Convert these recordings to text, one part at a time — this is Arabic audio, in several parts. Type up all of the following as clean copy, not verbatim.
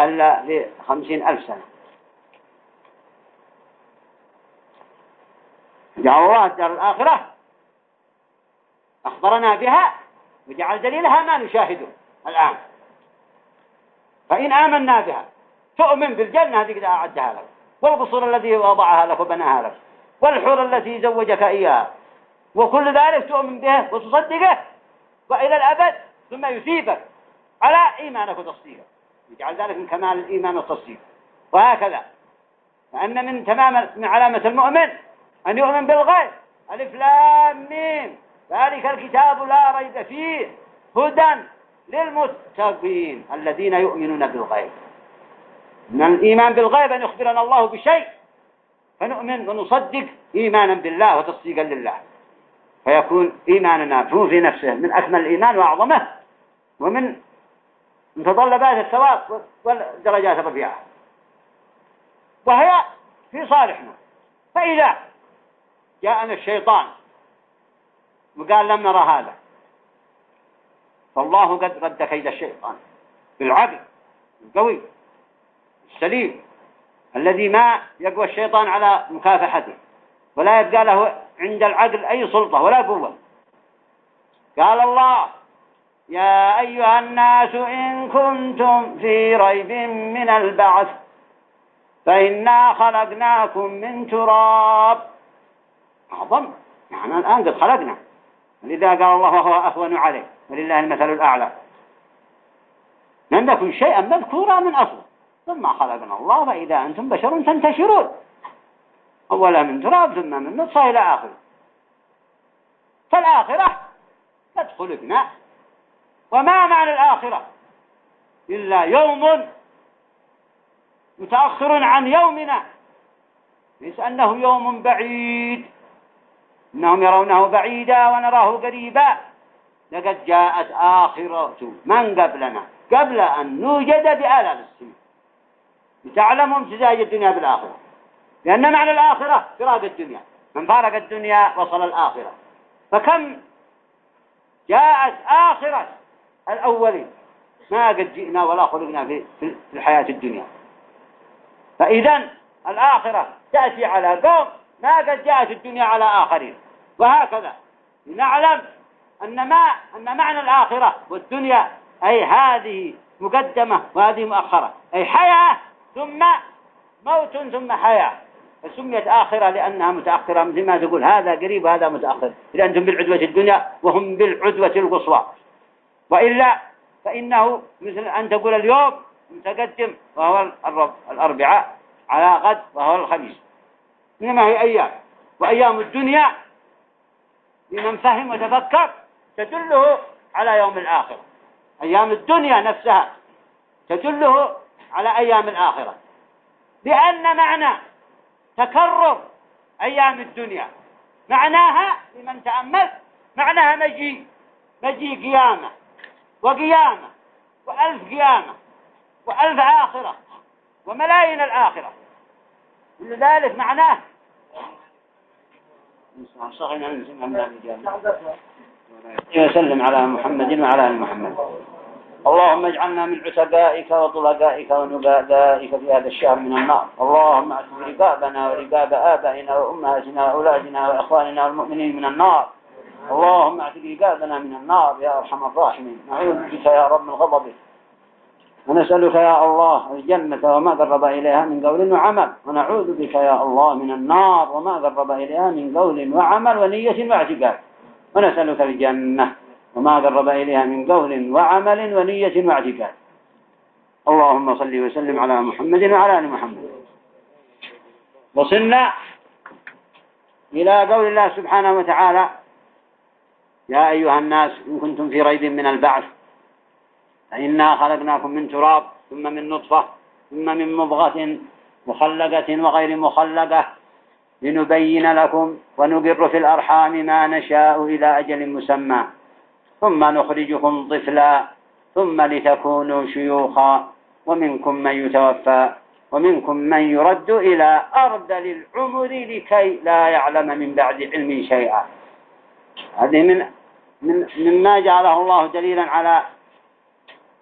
الله إلا ل50,000 سنة. جعل الله الدار الآخرة أخبرنا بها وجعل دليلها ما نشاهده الآن. فإن آمنا بها تؤمن بالجنة هذه قد أعدها لك، والقصور الذي وضعها لك وبناها لك، والحور التي زوجك إياها، وكل ذلك تؤمن به وتصدقه وإلى الأبد، ثم يثيبك على إيمانك وتصديقك، يجعل ذلك من كمال الإيمان والتصديق. وهكذا فأن من تمام من علامة المؤمن أن يؤمن بالغيب. ألف لام ميم ذلك الكتاب لا ريب فيه هدى للمتقين الذين يؤمنون بالغيب. من الإيمان بالغيب أن يخبرنا الله بشيء فنؤمن ونصدق إيمانا بالله وتصديقا لله، فيكون إيماننا في نفسه من أكمل الإيمان وأعظمه، ومن متطلبات الثواب والدرجات الرفيعة، وهي في صالحنا. فإذا جاءنا الشيطان وقال لم نرى هذا، فالله قد رد كيد الشيطان بالعقل القوي السليم الذي ما يقوى الشيطان على مكافحته، ولا يبقى له عند العقل أي سلطة ولا قوة. قال الله: يا أيها الناس إن كنتم في ريب من البعث فإنا خلقناكم من تراب. أعظم، نحن الآن قد خلقنا، لذا قال الله وهو أهون عليه ولله المثل الأعلى. لم يكن شيئا مذكورا من أصل، ثم خلقنا الله فإذا أنتم بشر تنتشرون، أولا من تراب ثم من نطفة إلى آخره. فالآخرة قد خلقنا، وما معنى الآخرة إلا يوم متأخر عن يومنا، ليس أنه يوم بعيد، إنهم يرونه بعيدا ونراه قريبا. لقد جاءت آخرة من قبلنا قبل أن نوجد بآلاف السنين، لتعلموا امتزاج الدنيا بالآخرة، لأن معنى الآخرة فراق الدنيا، من فارق الدنيا وصل الآخرة. فكم جاءت آخرة الأولين ما قد جئنا ولا خلقنا في الحياة الدنيا. فإذن الآخرة تأتي على قوم ما قد جاءت الدنيا على آخرين، وهكذا نعلم أن معنى الآخرة والدنيا أي هذه مقدمة وهذه مؤخرة، أي حياة ثم موت ثم حياة، فسميت آخرة لأنها متأخرة، مثل ما تقول هذا قريب وهذا متأخر، إذا أنتم بالعدوة الدنيا وهم بالعدوة القصوى. وإلا فإنه مثل أن تقول اليوم متقدم وهو الأربعاء على غد وهو الخميس، إنما هي أيام، وأيام الدنيا لمن فهم وتفكر تدله على يوم الآخرة. أيام الدنيا نفسها تدله على أيام الآخرة، لأن معنى تكرر أيام الدنيا معناها لمن تأمل معناها مجيء قيامة وقيامة وألف قيامة وألف آخرة وملايين الآخرة. لذلك معناه وسلم على محمد وعلى آل محمد. اللهم اجعلنا من عتقائك وطلقائك ونبادائك في هذا الشهر من النار. اللهم اعتق رقابنا ورقاب آبائنا وأمهاتنا وأولادنا وإخواننا والمؤمنين من النار. اللهم اعتق رقابنا من النار يا أرحم الراحمين. نعوذ بك يا رب من غضبك، ونسألك يا الله الجنة وما قرب إليها من قول وعمل، ونعوذ بك يا الله من النار وما قرب إليها من قول وعمل ونية واعتقاد، ونسألك الجنة وما قرب إليها من قول وعمل ونية واعتقاد. اللهم صل وسلم على محمد وعلى آل محمد. وصلنا إلى قول الله سبحانه وتعالى: يا أيها الناس إن كنتم في ريب من البعث فإنا خلقناكم من تراب ثم من نطفة ثم من مضغة مخلقة وغير مخلقة لنبين لكم ونقر في الأرحام ما نشاء إلى أجل مسمى ثم نخرجكم طفلا ثم لتكونوا شيوخا ومنكم من يتوفى ومنكم من يرد إلى أرذل العمر لكي لا يعلم من بعد علم شيئا. هذه مما جعله الله دليلا على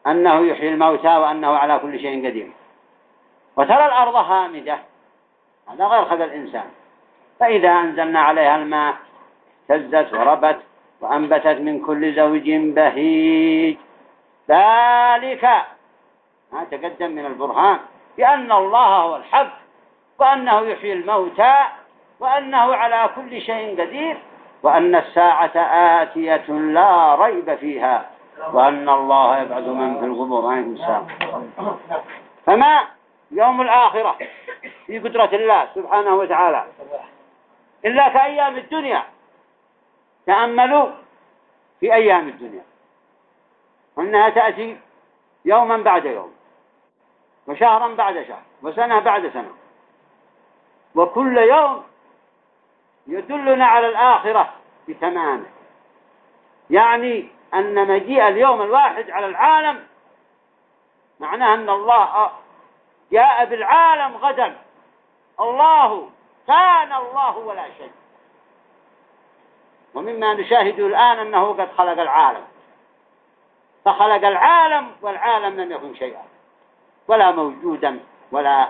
أنه يحيي الموتى وأنه على كل شيء قدير. وترى الأرض هامدة، هذا غير خلق الإنسان، فإذا أنزلنا عليها الماء اهتزت وربت وأنبتت من كل زوج بهيج. ذلك ما تقدم من البرهان بأن الله هو الحق، وأنه يحيي الموتى، وأنه على كل شيء قدير، وأن الساعة آتية لا ريب فيها، وأن الله يبعث من في القبور. عليكم السلام. فما يوم الآخرة في قدرة الله سبحانه وتعالى إلا كأيام الدنيا. تأملوا في أيام الدنيا أنها تأتي يوما بعد يوم، وشهرا بعد شهر، وسنة بعد سنة، وكل يوم يدلنا على الآخرة بتمامه. يعني أن مجيء اليوم الواحد على العالم معناه أن الله جاء بالعالم غدا. الله كان الله ولا شيء. ومما نشاهده الآن أنه قد خلق العالم، فخلق العالم والعالم لم يكن شيئا ولا موجودا ولا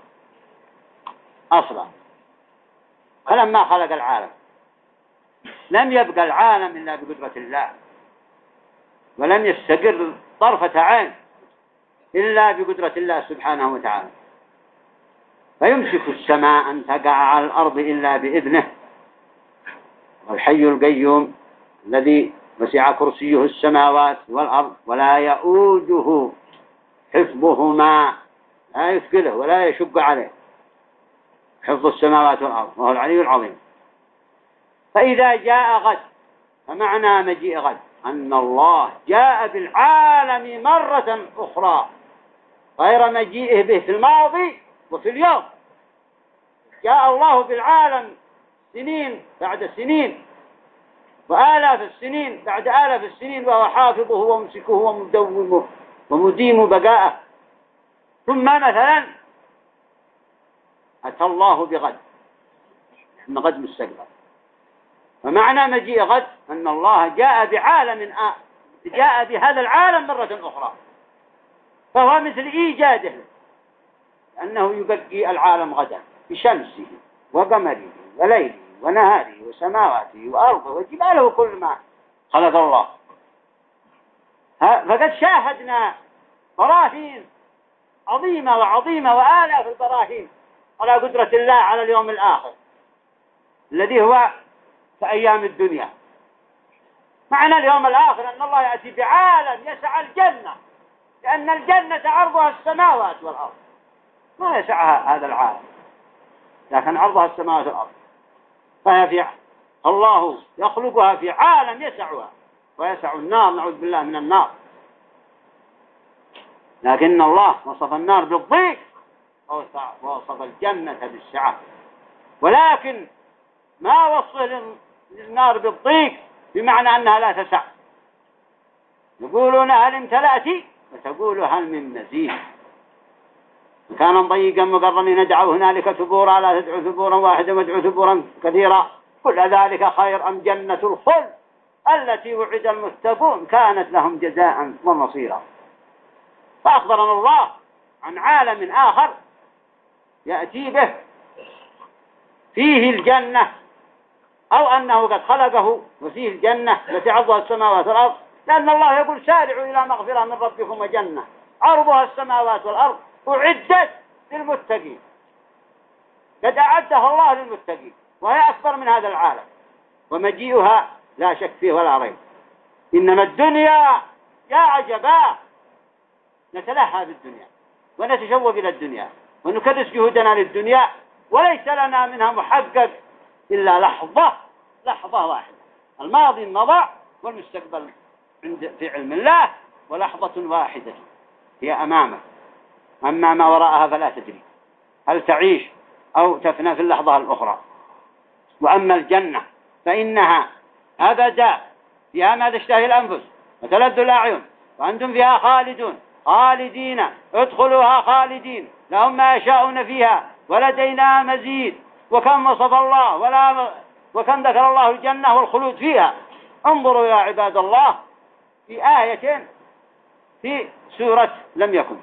أصلا. فلما خلق العالم لم يبقى العالم إلا بقدرة الله، ولم يستقر طرفة عين إلا بقدرة الله سبحانه وتعالى. فيمسك السماء أن تقع على الأرض إلا بإذنه، والحي القيوم الذي وسع كرسيه السماوات والأرض ولا يؤوده حفظهما، لا يثقله ولا يشق عليه، حفظ السماوات والأرض، وهو العلي العظيم. فإذا جاء غد، فمعنى مجيء غد أن الله جاء بالعالم مرة أخرى غير مجيئه به في الماضي وفي اليوم. جاء الله بالعالم سنين بعد سنين، وآلاف السنين بعد آلاف السنين، وهو حافظه ومسكه ومدومه ومديم بقاءه. ثم مثلا أتى الله بغد، إن غد مستقبل. ومعنى مجيء غد أن الله جاء بعالم جاء بهذا العالم مرة أخرى، فهو مثل إيجاده، أنه يبقي العالم غدا بشمسه وقمره وليله ونهاره وسماواته وأرضه وجباله وكل ما خلق الله. فقد شاهدنا براهين عظيمة وعظيمة وآلاف البراهين على قدرة الله على اليوم الآخر الذي هو كأيام الدنيا. معنى اليوم الآخر أن الله يأتي بعالم يسع الجنة، لأن الجنة عرضها السماوات والأرض، ما يسعها هذا العالم، لكن عرضها السماوات والأرض. فهي الله يخلقها في عالم يسعها ويسع النار، نعوذ بالله من النار. لكن الله وصف النار بالضيق ووصف الجنة بالسعة، ولكن ما وصف للنار بالضيق بمعنى أنها لا تسع. يقولون هل امتلأت، وتقول هل من مزيد. مكانا ضيقا مقرنين ندعوا هنالك ثبورا، لا تدعوا ثبورا واحدا وادعوا ثبورا كثيرا، كل ذلك خير أم جنة الخلد التي وعد المتقون كانت لهم جزاء ومصيرا. فأخبرنا الله عن عالم آخر يأتي به فيه الجنة، أو أنه قد خلقه وفيه الجنة التي عرضها السماوات والأرض، لأن الله يقول سارعوا إلى مغفرة من ربكم وجنة عرضها السماوات والأرض أعدت للمتقين. قد أعدها الله للمتقين، وهي أكبر من هذا العالم، ومجيئها لا شك فيه ولا ريب. إنما الدنيا يا عجبا، نتلهى بالدنيا ونتشوق إلى الدنيا ونكدس جهودنا للدنيا، وليس لنا منها محقق إلا لحظة واحدة. الماضي مضى والمستقبل في علم الله، ولحظة واحدة هي أمامك، أما ما وراءها فلا تدري هل تعيش أو تفنى في اللحظة الأخرى. وأما الجنة فإنها أبدا فيها ما تشتهي الأنفس وتلذ الأعين، وأنتم فيها خالدين ادخلوها خالدين لهم ما يشاءون فيها ولدينا مزيد. وكم وصف الله وكم ذكر الله الجنة والخلود فيها. انظروا يا عباد الله في آية في سورة لم يكن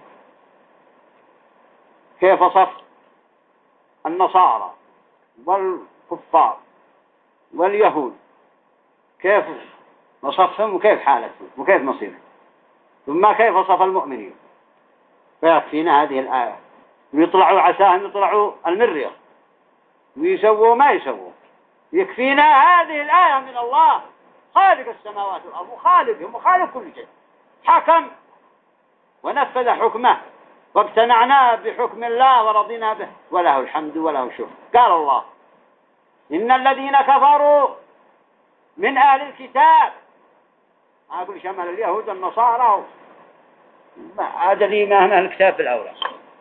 كيف وصف النصارى والكفار واليهود، كيف وصفهم وكيف حالتهم وكيف مصيرهم، ثم كيف وصف المؤمنين. فيكفينا هذه الآية. ويطلعوا عساهم يطلعوا المرية ويسووا ما يسووا، يكفينا هذه الآية من الله خالق السماوات والأرض وخالقهم وخالق كل شيء، حكم ونفذ حكمه واقتنعنا بحكم الله ورضينا به وله الحمد وله الشكر. قال الله إن الذين كفروا من أهل الكتاب، أقول شمال اليهود والنصارى هذا لي ما هم أهل الكتاب بالأولى.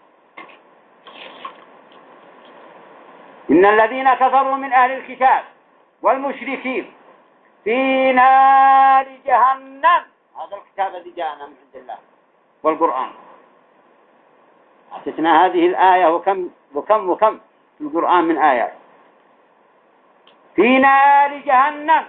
إن الذين كفروا من أهل الكتاب والمشركين في نار جهنم، هذا الكتاب الذي جاءنا من عند الله والقرآن. أعطتنا هذه الآية وكم في القرآن من آيات. في نار جهنم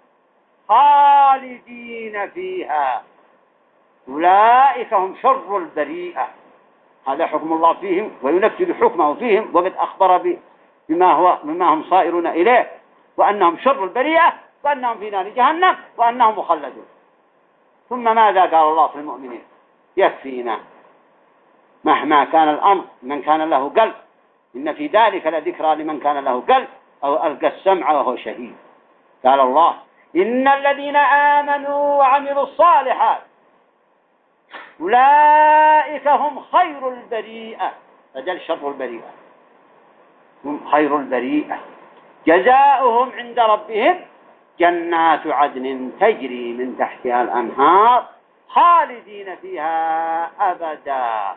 خالدين فيها أولئك هم شر البريئة. هذا حكم الله فيهم وينفذ حكمه فيهم، وقد أخبر بما هم صائرون إليه، وأنهم شر البريئة، وأنهم في نار جهنم، وأنهم مخلدون. ثم ماذا قال الله في المؤمنين؟ يكفينا مهما كان الأمر من كان له قلب، إن في ذلك لذكرى لمن كان له قلب أو ألقى السمع وهو شهيد. قال الله إن الذين آمنوا وعملوا الصالحات أولئك هم خير البريئة، فجل شر البريئة، هم خير البريئة، جزاؤهم عند ربهم جنات عدن تجري من تحتها الأنهار خالدين فيها أبدا.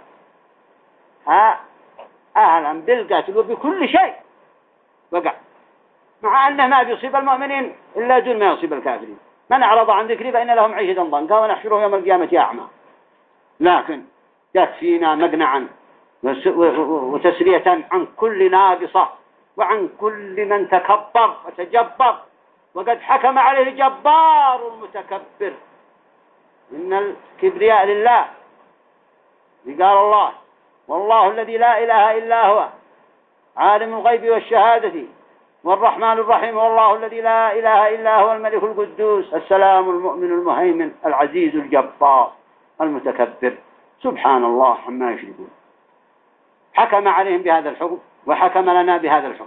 أهلا بالقتل وبكل شيء وقع، مع أنه ما بيصيب المؤمنين إلا دون ما يصيب الكافرين. من أعرض عن ذكري فإن لهم عيشة ضنكا ونحشره يوم القيامة أعمى. لكن يكفينا مقنعا وتسلية عن كل ناقصة وعن كل من تكبر وتجبر، وقد حكم عليه الجبار المتكبر. إن الكبرياء لله، قال الله والله الذي لا إله إلا هو عالم الغيب والشهادة والرحمن الرحيم، والله الذي لا إله إلا هو الملك القدوس السلام المؤمن المهيمن العزيز الجبار المتكبر. سبحان الله عما يشركون. حكم عليهم بهذا الحكم وحكم لنا بهذا الحكم،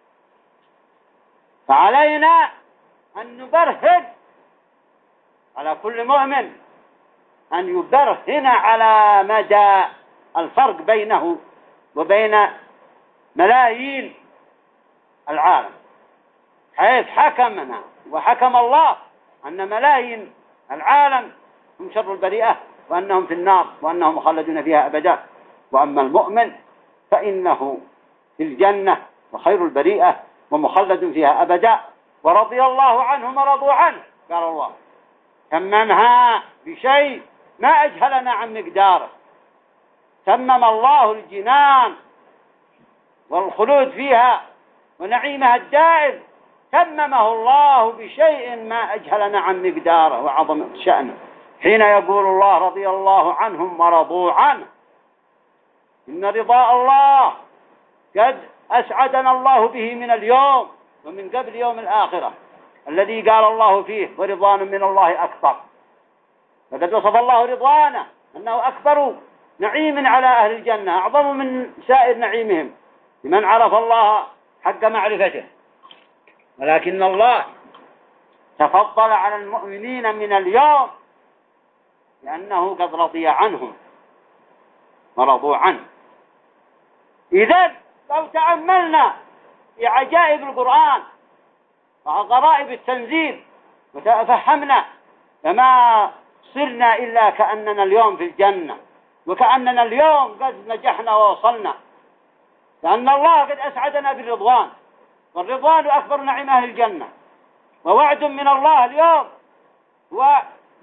فعلينا أن نبرهن على كل مؤمن، أن يبرهن على مدى الفرق بينه وبين ملايين العالم، حيث حكمنا وحكم الله أن ملايين العالم هم شر البريئة وأنهم في النار وأنهم مخلدون فيها أبدا. وأما المؤمن فإنه في الجنة وخير البريئة ومخلد فيها أبدا، ورضي الله عنهم ورضوا عنه. قال الله تممها بشيء ما أجهلنا عن مقداره. تمم الله الجنان والخلود فيها ونعيمها الدائم، تممه الله بشيء ما أجهلنا عن مقداره وعظم شأنه، حين يقول الله رضي الله عنهم ورضوا عنه. إن رضاء الله قد أسعدنا الله به من اليوم ومن قبل يوم الآخرة الذي قال الله فيه ورضوان من الله أكبر. فقد وصف الله رضوانه أنه أكبر نعيم على أهل الجنة، أعظم من سائر نعيمهم لمن عرف الله حق معرفته. ولكن الله تفضل على المؤمنين من اليوم لأنه قد رضي عنهم ورضوا عنه. إذن لو تأملنا في عجائب القرآن وغرائب التنزيل وتفهمنا فما صرنا إلا كأننا اليوم في الجنة، وكأننا اليوم قد نجحنا ووصلنا، لأن الله قد أسعدنا بالرضوان، والرضوان أكبر نعيم أهل الجنة. ووعد من الله اليوم هو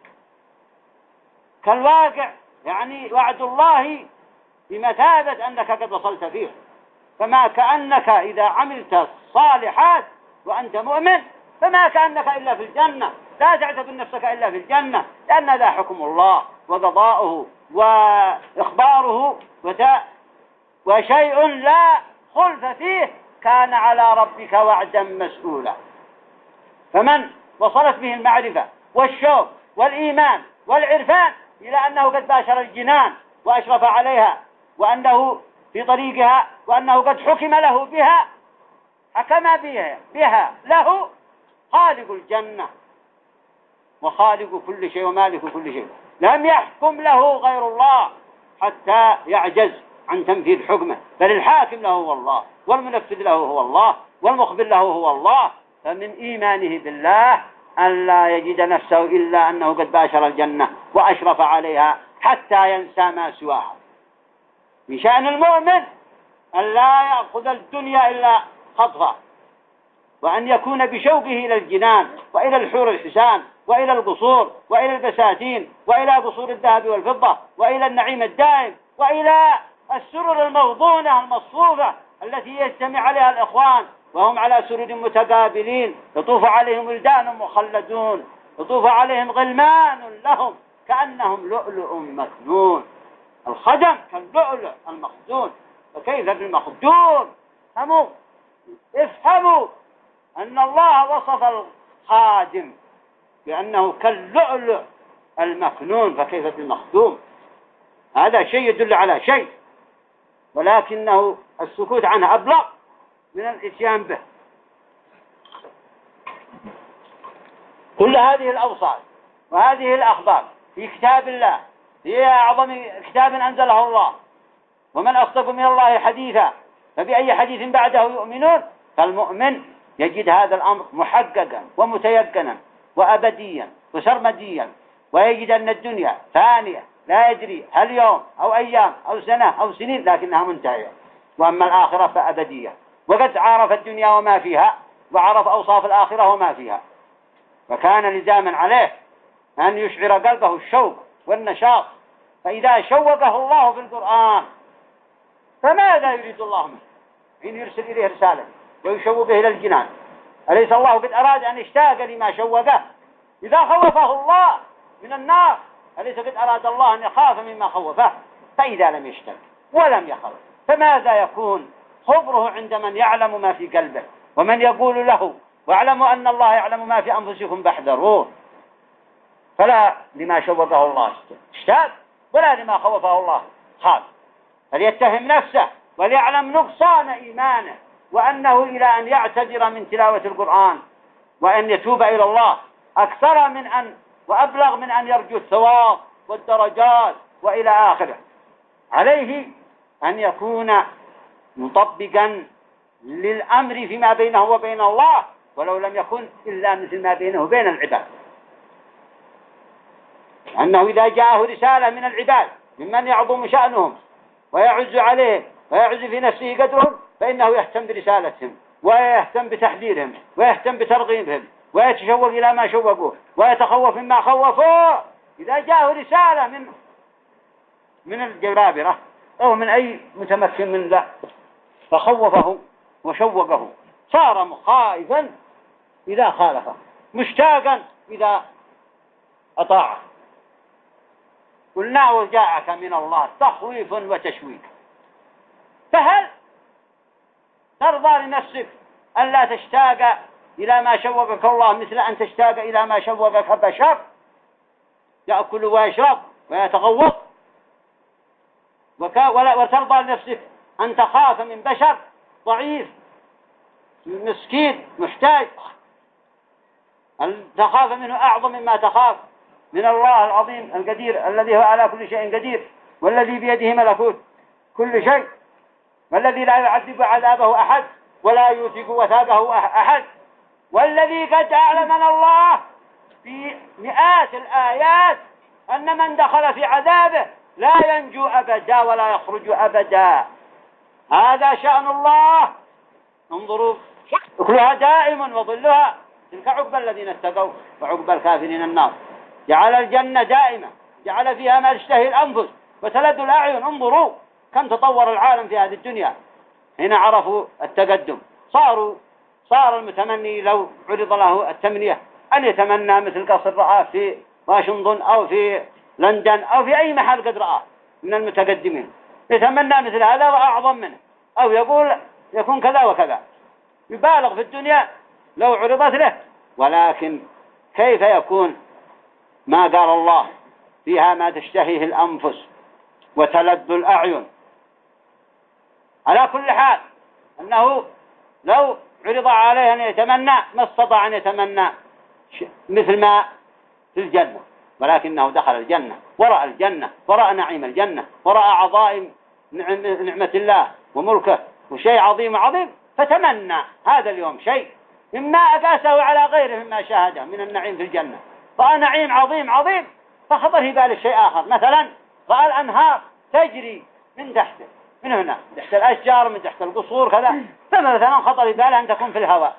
كالواقع، يعني وعد الله بمثابة أنك قد وصلت فيه. فما كأنك إذا عملت الصالحات وأنت مؤمن فما كأنك إلا في الجنة، لا تعتبر نفسك إلا في الجنة، لأن ذا حكم الله وقضاؤه وإخباره وشيء لا خلف فيه كان على ربك وعدا مسؤولا. فمن وصلت به المعرفة والشوق والإيمان والعرفان إلى أنه قد باشر الجنان وأشرف عليها وأنه في طريقها وأنه قد حكم له بها، حكم بها له خالق الجنة وخالق كل شيء ومالك كل شيء، لم يحكم له غير الله حتى يعجز عن تنفيذ حكمه، بل الحاكم له هو الله والمنفذ له هو الله والمخبر له هو الله. فمن إيمانه بالله أن لا يجد نفسه إلا أنه قد باشر الجنة وأشرف عليها حتى ينسى ما سواها. من شأن المؤمن أن لا يأخذ الدنيا إلا خطفة، وأن يكون بشوقه إلى الجنان وإلى الحور الحسان وإلى القصور وإلى البساتين وإلى قصور الذهب والفضة وإلى النعيم الدائم وإلى السرر الموضونة المصفوفة التي يجتمع عليها الإخوان وهم على سرر متقابلين، يطوف عليهم ولدان مخلدون، يطوف عليهم غلمان لهم كأنهم لؤلؤ مكنون. الخدم كاللؤلؤ المخزون، فكيف بالمخدون؟ افهموا أن الله وصف الخادم بأنه كاللؤلؤ المكنون، فكيف بالمخدوم؟ هذا شيء يدل على شيء، ولكنه السكوت عنه أبلغ من الإتيان به. كل هذه الأوصاف وهذه الأخبار في كتاب الله، هي أعظم كتاب أنزله الله، ومن أصدق من الله حديثا، فبأي حديث بعده يؤمنون؟ فالمؤمن يجد هذا الأمر محققا ومتيقنا وأبديا وسرمديا، ويجد أن الدنيا ثانية لا يدري هل يوم أو أيام أو سنة أو سنين، لكنها منتهية، وأما الآخرة فأبدية. وقد عرف الدنيا وما فيها وعرف أوصاف الآخرة وما فيها، فكان لزاما عليه أن يشعر قلبه الشوق والنشاط. فإذا شوقه الله في القرآن فماذا يريد الله منه حين يرسل إليه رسالة ويشوقه إلى الجنان؟ أليس الله قد أراد أن يشتاق لما شوقه؟ إذا خوفه الله من النار أليس قد أراد الله أن يخاف مما خوفه؟ فإذا لم يشتاق ولم يخاف فماذا يكون خبره عند من يعلم ما في قلبه ومن يقول له واعلموا أن الله يعلم ما في أنفسكم فاحذروه؟ فلا لما شوقه الله اشتاق ولا لما خوفه الله خاف. فليتهم نفسه وليعلم نقصان إيمانه، وأنه إلى أن يعتذر من تلاوة القرآن وأن يتوب إلى الله أكثر من أن وأبلغ من أن يرجو الثواب والدرجات وإلى آخره. عليه أن يكون مطبقا للأمر فيما بينه وبين الله، ولو لم يكن إلا مثل ما بينه وبين العباد. أنه إذا جاءه رسالة من العباد ممن يعظم شأنهم ويعز عليه ويعز في نفسه قدرهم، فإنه يهتم برسالتهم ويهتم بتحذيرهم ويهتم بترغيبهم ويتشوق إلى ما شوقوه ويتخوف مما خوفوه. إذا جاءه رسالة من الجبابرة أو من أي متمكن من ذا فخوفه وشوقه، صار مخائفا إذا خالفه، مشتاقا إذا أطاعه. قلنا وجاءك من الله تخويف وتشويق، فهل ترضى لنفسك أن لا تشتاق إلى ما شوقك الله مثل أن تشتاق إلى ما شوقك بشر يأكل ويشرب ويتغوط؟ وترضى لنفسك أن تخاف من بشر ضعيف مسكين محتاج، أن تخاف منه أعظم مما تخاف من الله العظيم القدير الذي هو على كل شيء قدير، والذي بيده ملكوت كل شيء، والذي لا يعذب عذابه أحد ولا يوثق وثاقه أحد، والذي قد أعلمنا الله في مئات الآيات أن من دخل في عذابه لا ينجو أبدا ولا يخرج أبدا. هذا شأن الله. انظروا أكلها دائم وظلها، تلك عقبى الذين اتقوا وعقبى الكافرين النار. جعل الجنة دائمة، جعل فيها ما تشتهي الأنفس وتلذ الأعين. انظروا كم تطور العالم في هذه الدنيا حين عرفوا التقدم. صار المتمني لو عرض له التمنية أن يتمنى مثل قصر رآه في واشنطن أو في لندن أو في أي محل قد رآه من المتقدمين يتمنى مثل هذا وأعظم منه، أو يقول يكون كذا وكذا، يبالغ في الدنيا لو عرضت له. ولكن كيف يكون ما قال الله فيها ما تشتهيه الأنفس وتلذ الأعين؟ على كل حال أنه لو عرض عليه أن يتمنى ما استطاع أن يتمنى مثل ما في الجنة، ولكنه دخل الجنة ورأى الجنة ورأى نعيم الجنة ورأى عظائم نعمة الله وملكه وشيء عظيم عظيم، فتمنى هذا اليوم شيء مما أقاسه على غيره مما شاهده من النعيم في الجنة، رأى نعيم عظيم عظيم فخطر في باله شيء آخر، مثلا رأى الأنهار تجري من تحته، من هنا تحت الأشجار من تحت القصور كذا، فمثلا خطر في باله أن تكون في الهواء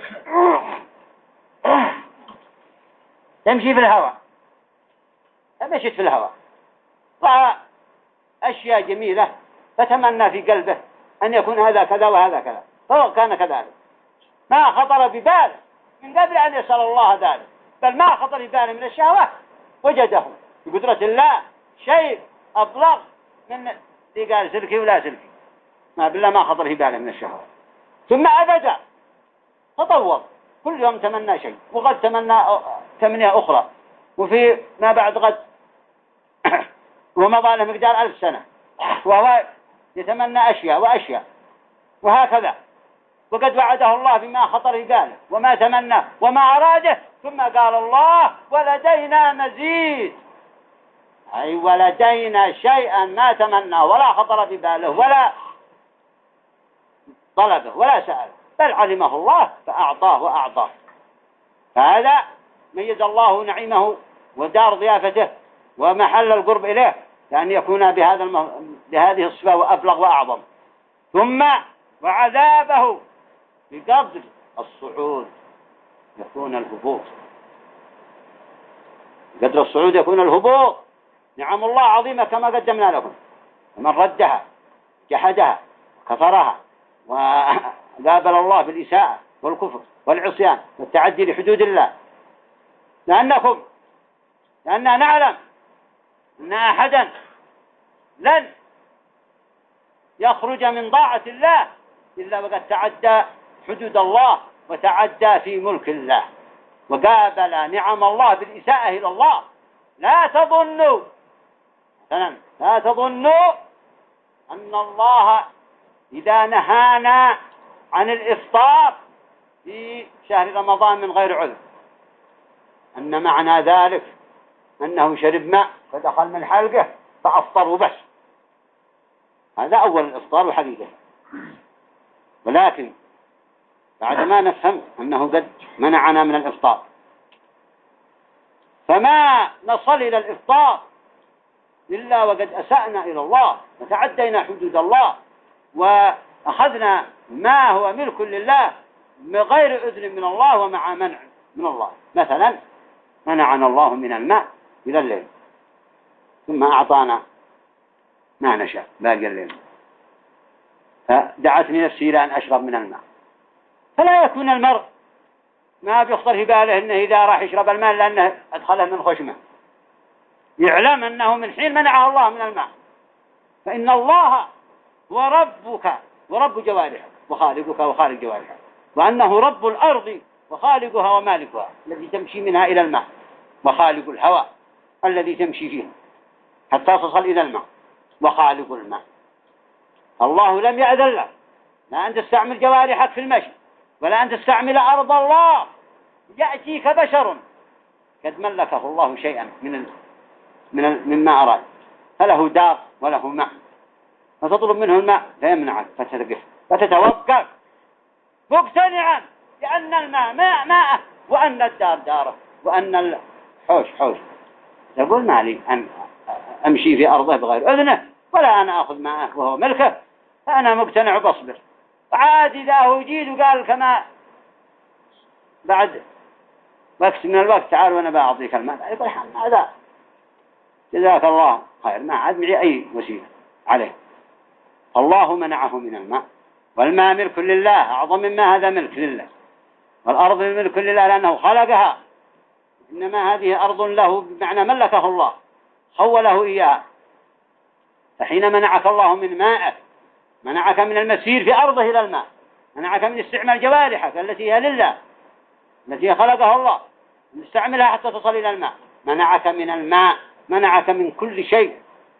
تمشي في الهواء، مشيت في الهواء، رأى أشياء جميلة فتمنى في قلبه أن يكون هذا كذا وهذا كذا، فهو كان كذلك، ما خطر بباله من قبل أن يسأل الله ذلك، بل ما خطر بباله من الشهوة وجده بقدرة الله شيء أبلغ من اللي قال سلكي ولا سلكي، ما بالله ما خطر بباله من الشهوة. ثم أبدا تطور كل يوم تمنى شيء، وقد تمنى تمنية أخرى، وفي ما بعد غد ومضى له مقدار 1000 سنة وهو يتمنى أشياء وأشياء وهكذا، وقد وعده الله بما خطر في باله وما تمنى وما أراده، ثم قال الله ولدينا مزيد، أي ولدينا شيئا ما تمنى ولا خطر في باله ولا طلبه ولا سأله، بل علمه الله فأعطاه وأعطاه. فهذا ميز الله نعيمه ودار ضيافته ومحل القرب إليه لأن يكون بهذه الصفة وأبلغ وأعظم. ثم وعذابه بقدر الصعود يكون الهبوط، بقدر الصعود يكون الهبوط. نعم الله عظيمة كما قدمنا لكم، ومن ردها جحدها كفرها وقابل الله بالإساءة والكفر والعصيان والتعدي لحدود الله، لأننا نعلم أن أحدا لن يخرج من طاعة الله إلا وقد تعدى حدود الله وتعدى في ملك الله وقابل نعم الله بالإساءة إلى الله. لا تظنوا أن الله إذا نهانا عن الإفطار في شهر رمضان من غير عذر أن معنى ذلك أنه شرب ماء فدخل من حلقه فأفطر وبس، هذا أول الإفطار وحقيقة. ولكن بعدما نفهم أنه قد منعنا من الإفطار فما نصل إلى الإفطار إلا وقد أسأنا إلى الله وتعدينا حدود الله وأخذنا ما هو ملك لله بغير إذن من الله ومع منع من الله. مثلا منعنا الله من الماء إلى الليل ثم أعطانا ما نشاء باقي الليل، فدعتني نفسي إلى أن أشرب من الماء. فلا يكون المرء ما بيخطر في باله أنه إذا راح يشرب الماء لأنه أدخله من خشمه، يعلم أنه من حين منعه الله من الماء فإن الله هو ربك ورب جوارحك وخالقك وخالق جوارحك، وأنه رب الأرض وخالقها ومالكها الذي تمشي منها إلى الماء، وخالق الهواء الذي تمشي فيه حتى تصل إلى الماء، وخالق الماء. الله لم يأذن لك لا أن تستعمل جوارحك في المشي ولا أن تستعمل أرض الله، يأتيك بشر قد ملكه الله شيئا مما أراد، فله دار وله ماء، فتطلب منه الماء فيمنعك فتتقف فتتوقف مقتنعا بأن الماء ماءه وأن الدار داره وأن الحوش حوش. يقول ما لي أن أمشي في أرضه بغير أذنه ولا أنا أخذ ماءه وهو ملكه، فأنا مقتنع بصبر. عاد إذا هو جيد وقال كما بعد وقت من الوقت تعال وأنا بأعطيك الماء، يقول هذا جزاك الله خير، ما عاد معي أي وسيلة عليه. الله منعه من الماء، والماء ملك لله أعظم مما هذا ملك لله، والأرض ملك لله لأنه خلقها، إنما هذه أرض له بمعنى ملكه الله خوله إياه. فحين منعك الله من مائه، منعك من المسير في أرضه إلى الماء، منعك من استعمال جوارحك التي هي لله، التي خلقها الله، من استعملها حتى تصل إلى الماء، منعك من الماء، منعك من كل شيء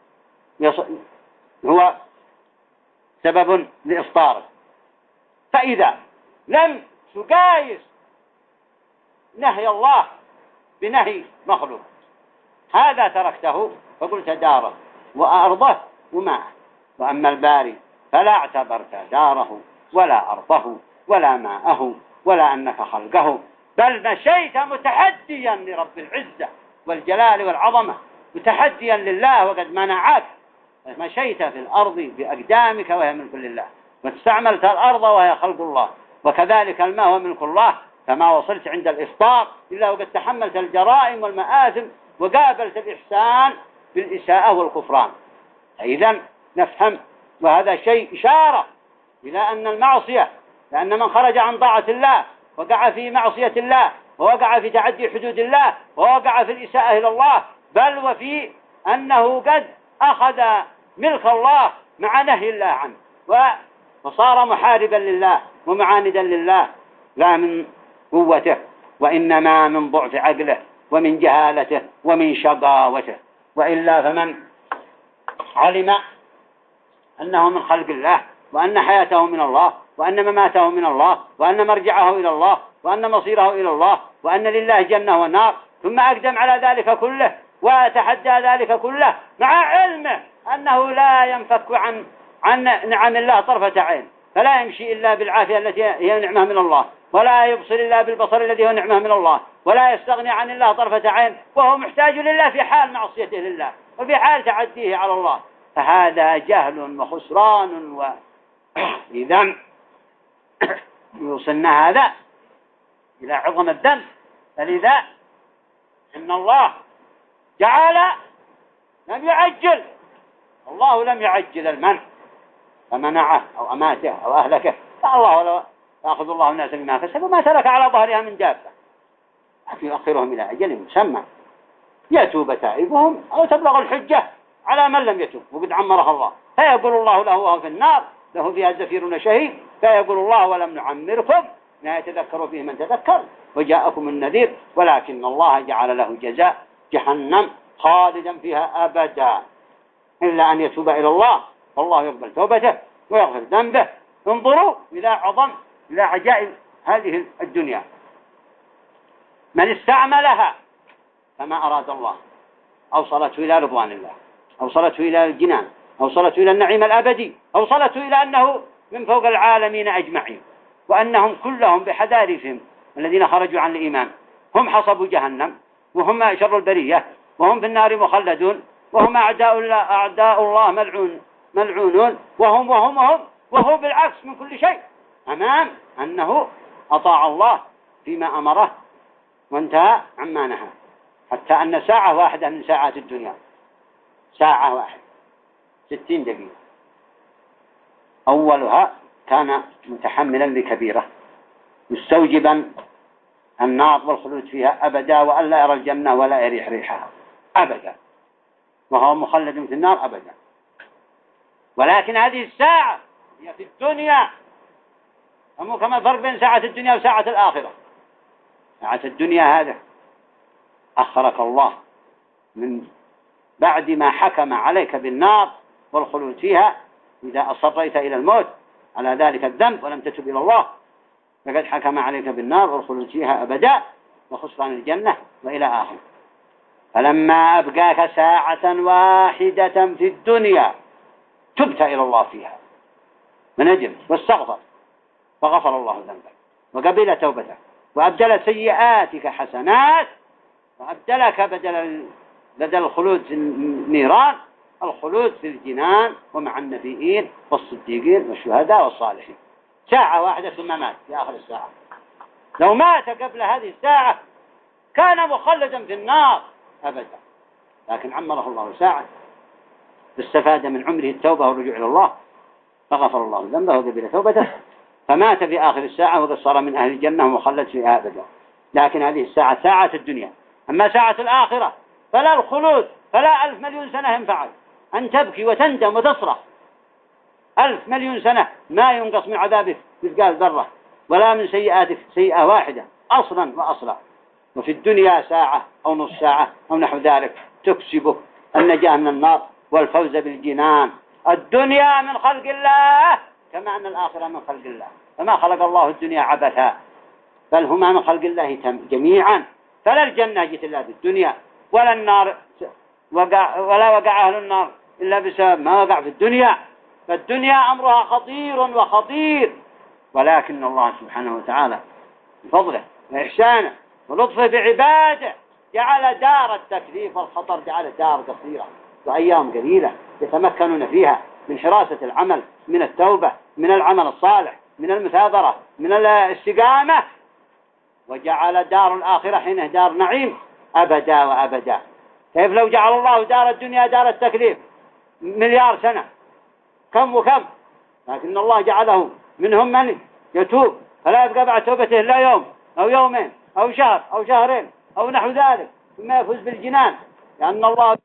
هو سبب لإفطارك. فإذا لم تقايس نهي الله بنهي مخلوق، هذا تركته فقلت داره وأرضه وماءه. وأما الباري فلا اعتبرت داره ولا أرضه ولا ماءه ولا أنك خلقه، بل مشيت متحديا لرب العزة والجلال والعظمة، متحديا لله وقد منعك، مشيت في الأرض بأقدامك وهي ملك لله، واستعملت الأرض وهي خلق الله، وكذلك الماء هو ملك الله. فما وصلت عند الإفطار إلا وقد تحملت الجرائم والمآثم وقابلت الإحسان بالإساءة والكفران. إذن نفهم، وهذا شيء إشارة إلى أن المعصية، لأن من خرج عن طاعة الله وقع في معصية الله ووقع في تعدي حدود الله ووقع في الإساءة إلى الله، بل وفي أنه قد أخذ ملك الله مع نهي الله عنه وصار محاربا لله ومعاندا لله، لا من قوته وإنما من ضعف عقله ومن جهالته ومن شقاوته. وإلا فمن علم أنه من خلق الله، وأن حياته من الله، وأن مماته من الله، وأن مرجعه إلى الله، وأن مصيره إلى الله، وأن لله جنة ونار، ثم أقدم على ذلك كله وتحدى ذلك كله مع علمه أنه لا ينفك عن نعم الله طرفة عين، فلا يمشي إلا بالعافية التي هي نعمة من الله، ولا يبصر إلا بالبصر الذي هو نعمة من الله، ولا يستغني عن الله طرفة عين، وهو محتاج لله في حال معصيته لله وفي حال تعديه على الله. فهذا جهل وخسران. إذا يوصلنا هذا إلى عظم الذنب. فلذا إن الله جعل لم يعجل، الله لم يعجل المنع فمنعه أو أماته أو أهلكه، فالله ولا يأخذ الله الناس بما كسبوا ما ترك على ظهرها من دابة، لكن يؤخرهم إلى أجل مسمى يتوب تائبهم أو تبلغ الحجة على من لم يتوب وقد عمرها الله. فيقول الله له وهو في النار له فيها زفير شهيد، فيقول الله ولم نعمركم ما يتذكر فيه من تذكر وجاءكم النذير، ولكن الله جعل له جزاء جهنم خالدا فيها أبدا إلا أن يتوب إلى الله والله يقبل توبته ويغفر ذنبه. انظروا إلى عجائب هذه الدنيا. من استعملها فما أراد الله أوصلته إلى رضوان الله، أوصلته إلى الجنان، أوصلته إلى النعيم الأبدي، أوصلته إلى أنه من فوق العالمين أجمعين، وأنهم كلهم بحذارهم الذين خرجوا عن الإيمان هم حصبوا جهنم وهم شر البرية وهم في النار مخلدون وهم أعداء الله ملعونون وهو بالعكس من كل شيء أمام أنه أطاع الله فيما أمره وانتهى عما نهى. حتى أن ساعة واحدة من ساعات الدنيا، ساعة واحدة 60 دقيقة، أولها كان متحملا لكبيرة مستوجبا النار والخلود فيها أبدا وأن لا يرى الجنة ولا يريح ريحها أبدا، وهو مخلد في النار أبدا. ولكن هذه الساعة هي في الدنيا، أما كما فرق بين ساعة الدنيا وساعة الآخرة. ساعة الدنيا هذا أخرك الله من بعد ما حكم عليك بالنار والخلود فيها، إذا أصريت إلى الموت على ذلك الذنب ولم تتب إلى الله فقد حكم عليك بالنار والخلود فيها أبدا وخسران الجنة وإلى آخر. فلما أبقاك ساعة واحدة في الدنيا تبت إلى الله فيها ونجمت واستغفر فغفر الله ذنبك وقبل توبتك وأبدل سيئاتك حسنات وأبدلك بدل الخلود في النيران الخلود في الجنان ومع النبيين والصديقين والشهداء والصالحين. ساعة واحدة ثم مات في آخر الساعة. لو مات قبل هذه الساعة كان مخلدا في النار أبدا، لكن عمره الله ساعة استفاد من عمره التوبة والرجوع إلى الله فغفر الله ذنبه وقبل توبته فمات في آخر الساعة وقد صار من أهل الجنة ومخلد فيها أبدا. لكن هذه الساعة ساعة الدنيا. أما ساعة الآخرة فلا الخلود فلا 1000 مليون سنة ينفعك أن تبكي وتندم وتصرخ. 1000 مليون سنة ما ينقص من عذابك مثقال ذرة، ولا من سيئاتك سيئة واحدة أصلا وأصلا. وفي الدنيا ساعة أو نص ساعة أو نحو ذلك تكسبك النجاة من النار والفوز بالجنان. الدنيا من خلق الله كما أن الآخرة من خلق الله، فما خلق الله الدنيا عبثا، بل هما من خلق الله جميعا. فلا الجنة جت إلا بالدنيا، ولا النار ولا وقع أهل النار إلا بسبب ما وقع في الدنيا. فالدنيا أمرها خطير وخطير، ولكن الله سبحانه وتعالى بفضله وإحسانه ولطفه بعباده جعل دار التكليف والخطر، جعل دار قصيرة وأيام قليلة يتمكنون فيها من حراسة العمل، من التوبة، من العمل الصالح، من المثابرة، من الاستقامة. وجعل دار الآخرة حينه دار نعيم أبدا وأبدا. كيف لو جعل الله دار الدنيا دار التكليف 1,000,000 سنة كم وكم، لكن الله جعله منهم من يتوب فلا يبقى بعد توبته إلا يوم أو يومين أو شهر أو شهرين أو نحو ذلك ثم يفوز بالجنان، لأن الله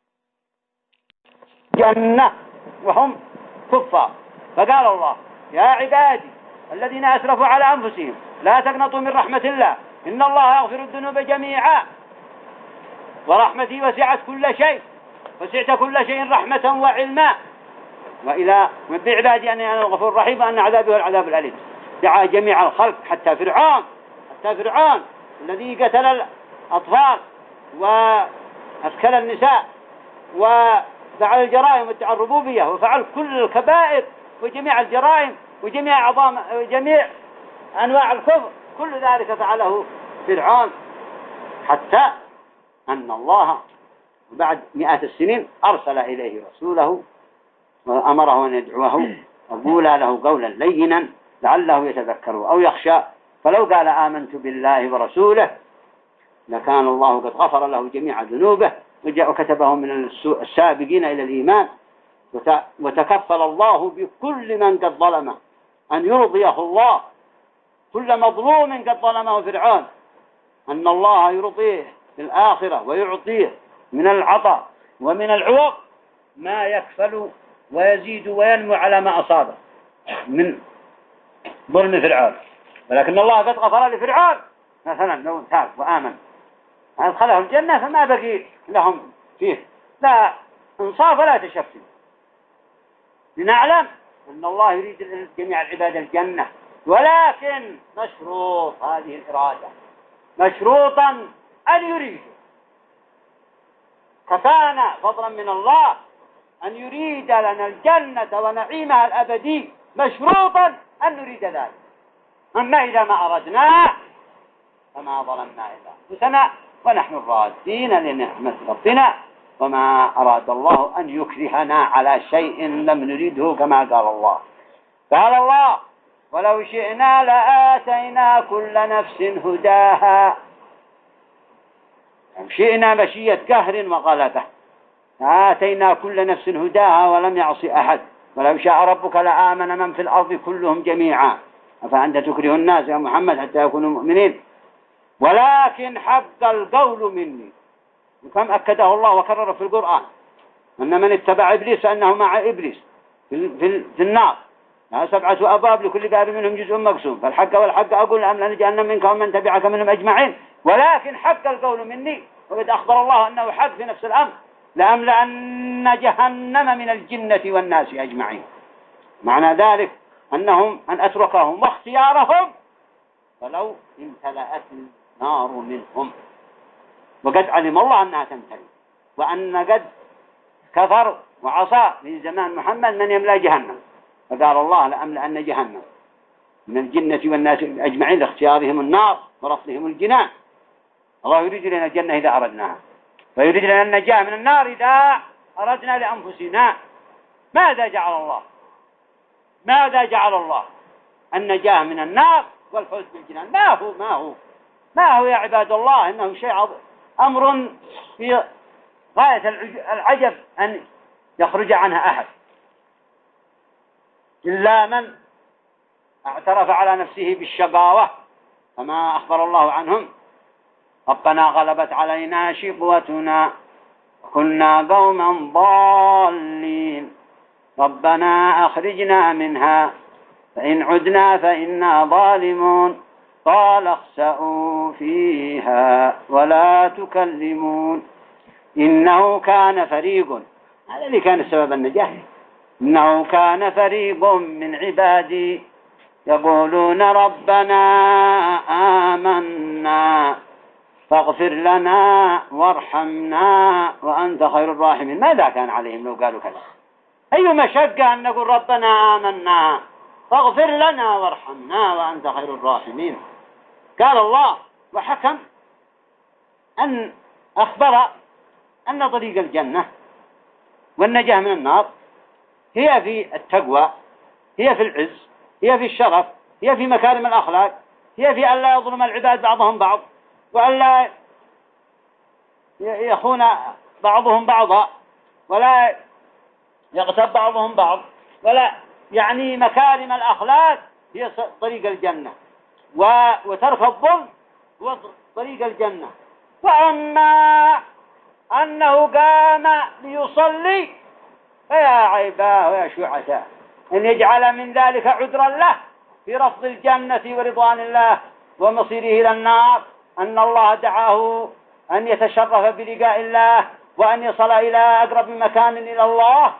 جنة وهم كفار. فقال الله: يا عبادي الذين أسرفوا على أنفسهم لا تقنطوا من رحمة الله إن الله يغفر الذنوب جميعا ورحمتي وسعت كل شيء، وسعت كل شيء رحمة وعلما، وإلى نبئ عبادي أني أنا الغفور الرحيم وأن عذابي هو العذاب الأليم. دعا جميع الخلق حتى فرعون الذي قتل الأطفال وأسكل النساء وفعل الجرائم وادعى الربوبية وفعل كل الكبائر وجميع الجرائم وجميع جميع أنواع الكفر، كل ذلك فعله فرعون، حتى أن الله بعد 100 السنين أرسل إليه رسوله وأمره أن يدعوه وقول له قولا لينا لعله يتذكر أو يخشى. فلو قال آمنت بالله ورسوله لكان الله قد غفر له جميع ذنوبه وكتبه من السابقين إلى الإيمان. وتكفل الله بكل من قد ظلمه أن يرضيه الله، كل مظلوم قد ظلمه فرعون أن الله يرضيه في الآخرة ويعطيه من العطاء ومن العوض ما يكفل ويزيد وينمو على ما أصابه من ظلم فرعون. ولكن الله قد غفر لفرعون مثلا لو تاب وآمن أدخله الجنة فما بقي لهم فيه لا انصاف ولا تشفي. لنعلم أن الله يريد جميع العباد الجنة، ولكن مشروط هذه الإرادة مشروطا أن يريد. كفانا فضلا من الله أن يريد لنا الجنة ونعيمها الأبدي، مشروطا أن نريد ذلك. أما إذا ما أردناه فما ظلمنا إلا أنفسنا ونحن الرادين لنعمة ربنا، وما أراد الله أن يكرهنا على شيء لم نريده كما قال الله. قال الله: ولو شئنا لآتينا كل نفس هداها. شئنا مشية قهر وغلبة، آتينا كل نفس هداها ولم يعصي أحد. ولو شاء ربك لآمن من في الأرض كلهم جميعا أفأنت تكره الناس يا محمد حتى يكونوا مؤمنين ولكن حق القول مني. وكم أكده الله وكرر في القرآن أن من اتبع إبليس أنه مع إبليس في النار، لها 7 أبواب لكل باب منهم جزء مقسوم، فالحق والحق أقول أملأن جهنم منك ومن تبعك منهم أجمعين ولكن حق القول مني. وقد أخبر الله أنه حق في نفس الأمر: لأملأن جهنم من الجنة والناس أجمعين. معنى ذلك أن أتركهم واختيارهم فلو امتلأت النار منهم. وقد علم الله أنها تمتلئ، وأن قد كفر وعصى في زمان محمد من يملأ جهنم، فقال الله: لأملأن جهنم من الجنة والناس أجمعين، لاختيارهم النار ورفضهم الجنان. الله يريد لنا الجنة إذا أردناها، ويريد لنا النجاة من النار إذا أردنا لأنفسنا. ماذا جعل الله النجاة من النار والفوز بالجنان؟ ما هو يا عباد الله، إنه شيء أمر في غاية العجب أن يخرج عنها أحد إلا من اعترف على نفسه بالشقاوة، كما أخبر الله عنهم: ربنا غلبت علينا شقوتنا كنا قوما ضالين ربنا أخرجنا منها فإن عدنا فإنا ظالمون قال اخسئوا فيها ولا تكلمون إنه كان فريق، هذا اللي كان سبب النجاح، إنه كان فريق من عبادي يقولون ربنا آمنا فاغفر لنا وارحمنا وأنت خير الراحمين. ماذا كان عليهم لو قالوا كذا؟ أي مشقة أن نقول ربنا آمنا فاغفر لنا وارحمنا وأنت خير الراحمين. قال الله وحكم أن أخبر أن طريق الجنة والنجاة من النار هي في التقوى، هي في العز، هي في الشرف، هي في مكارم الأخلاق، هي في أن لا يظلم العباد بعضهم بعض، وأن لا يخون بعضهم بعضا، ولا يغتاب بعضهم بعض، ولا يعني مكارم الأخلاق هي طريق الجنة، وترك الظلم هو طريق الجنة. وأما أنه قام ليصلي فيا عيباه ويا شعثاه أن يجعل من ذلك عذرا له في رفض الجنة ورضوان الله ومصيره إلى النار، أن الله دعاه أن يتشرف بلقاء الله وأن يصل إلى أقرب مكان إلى الله،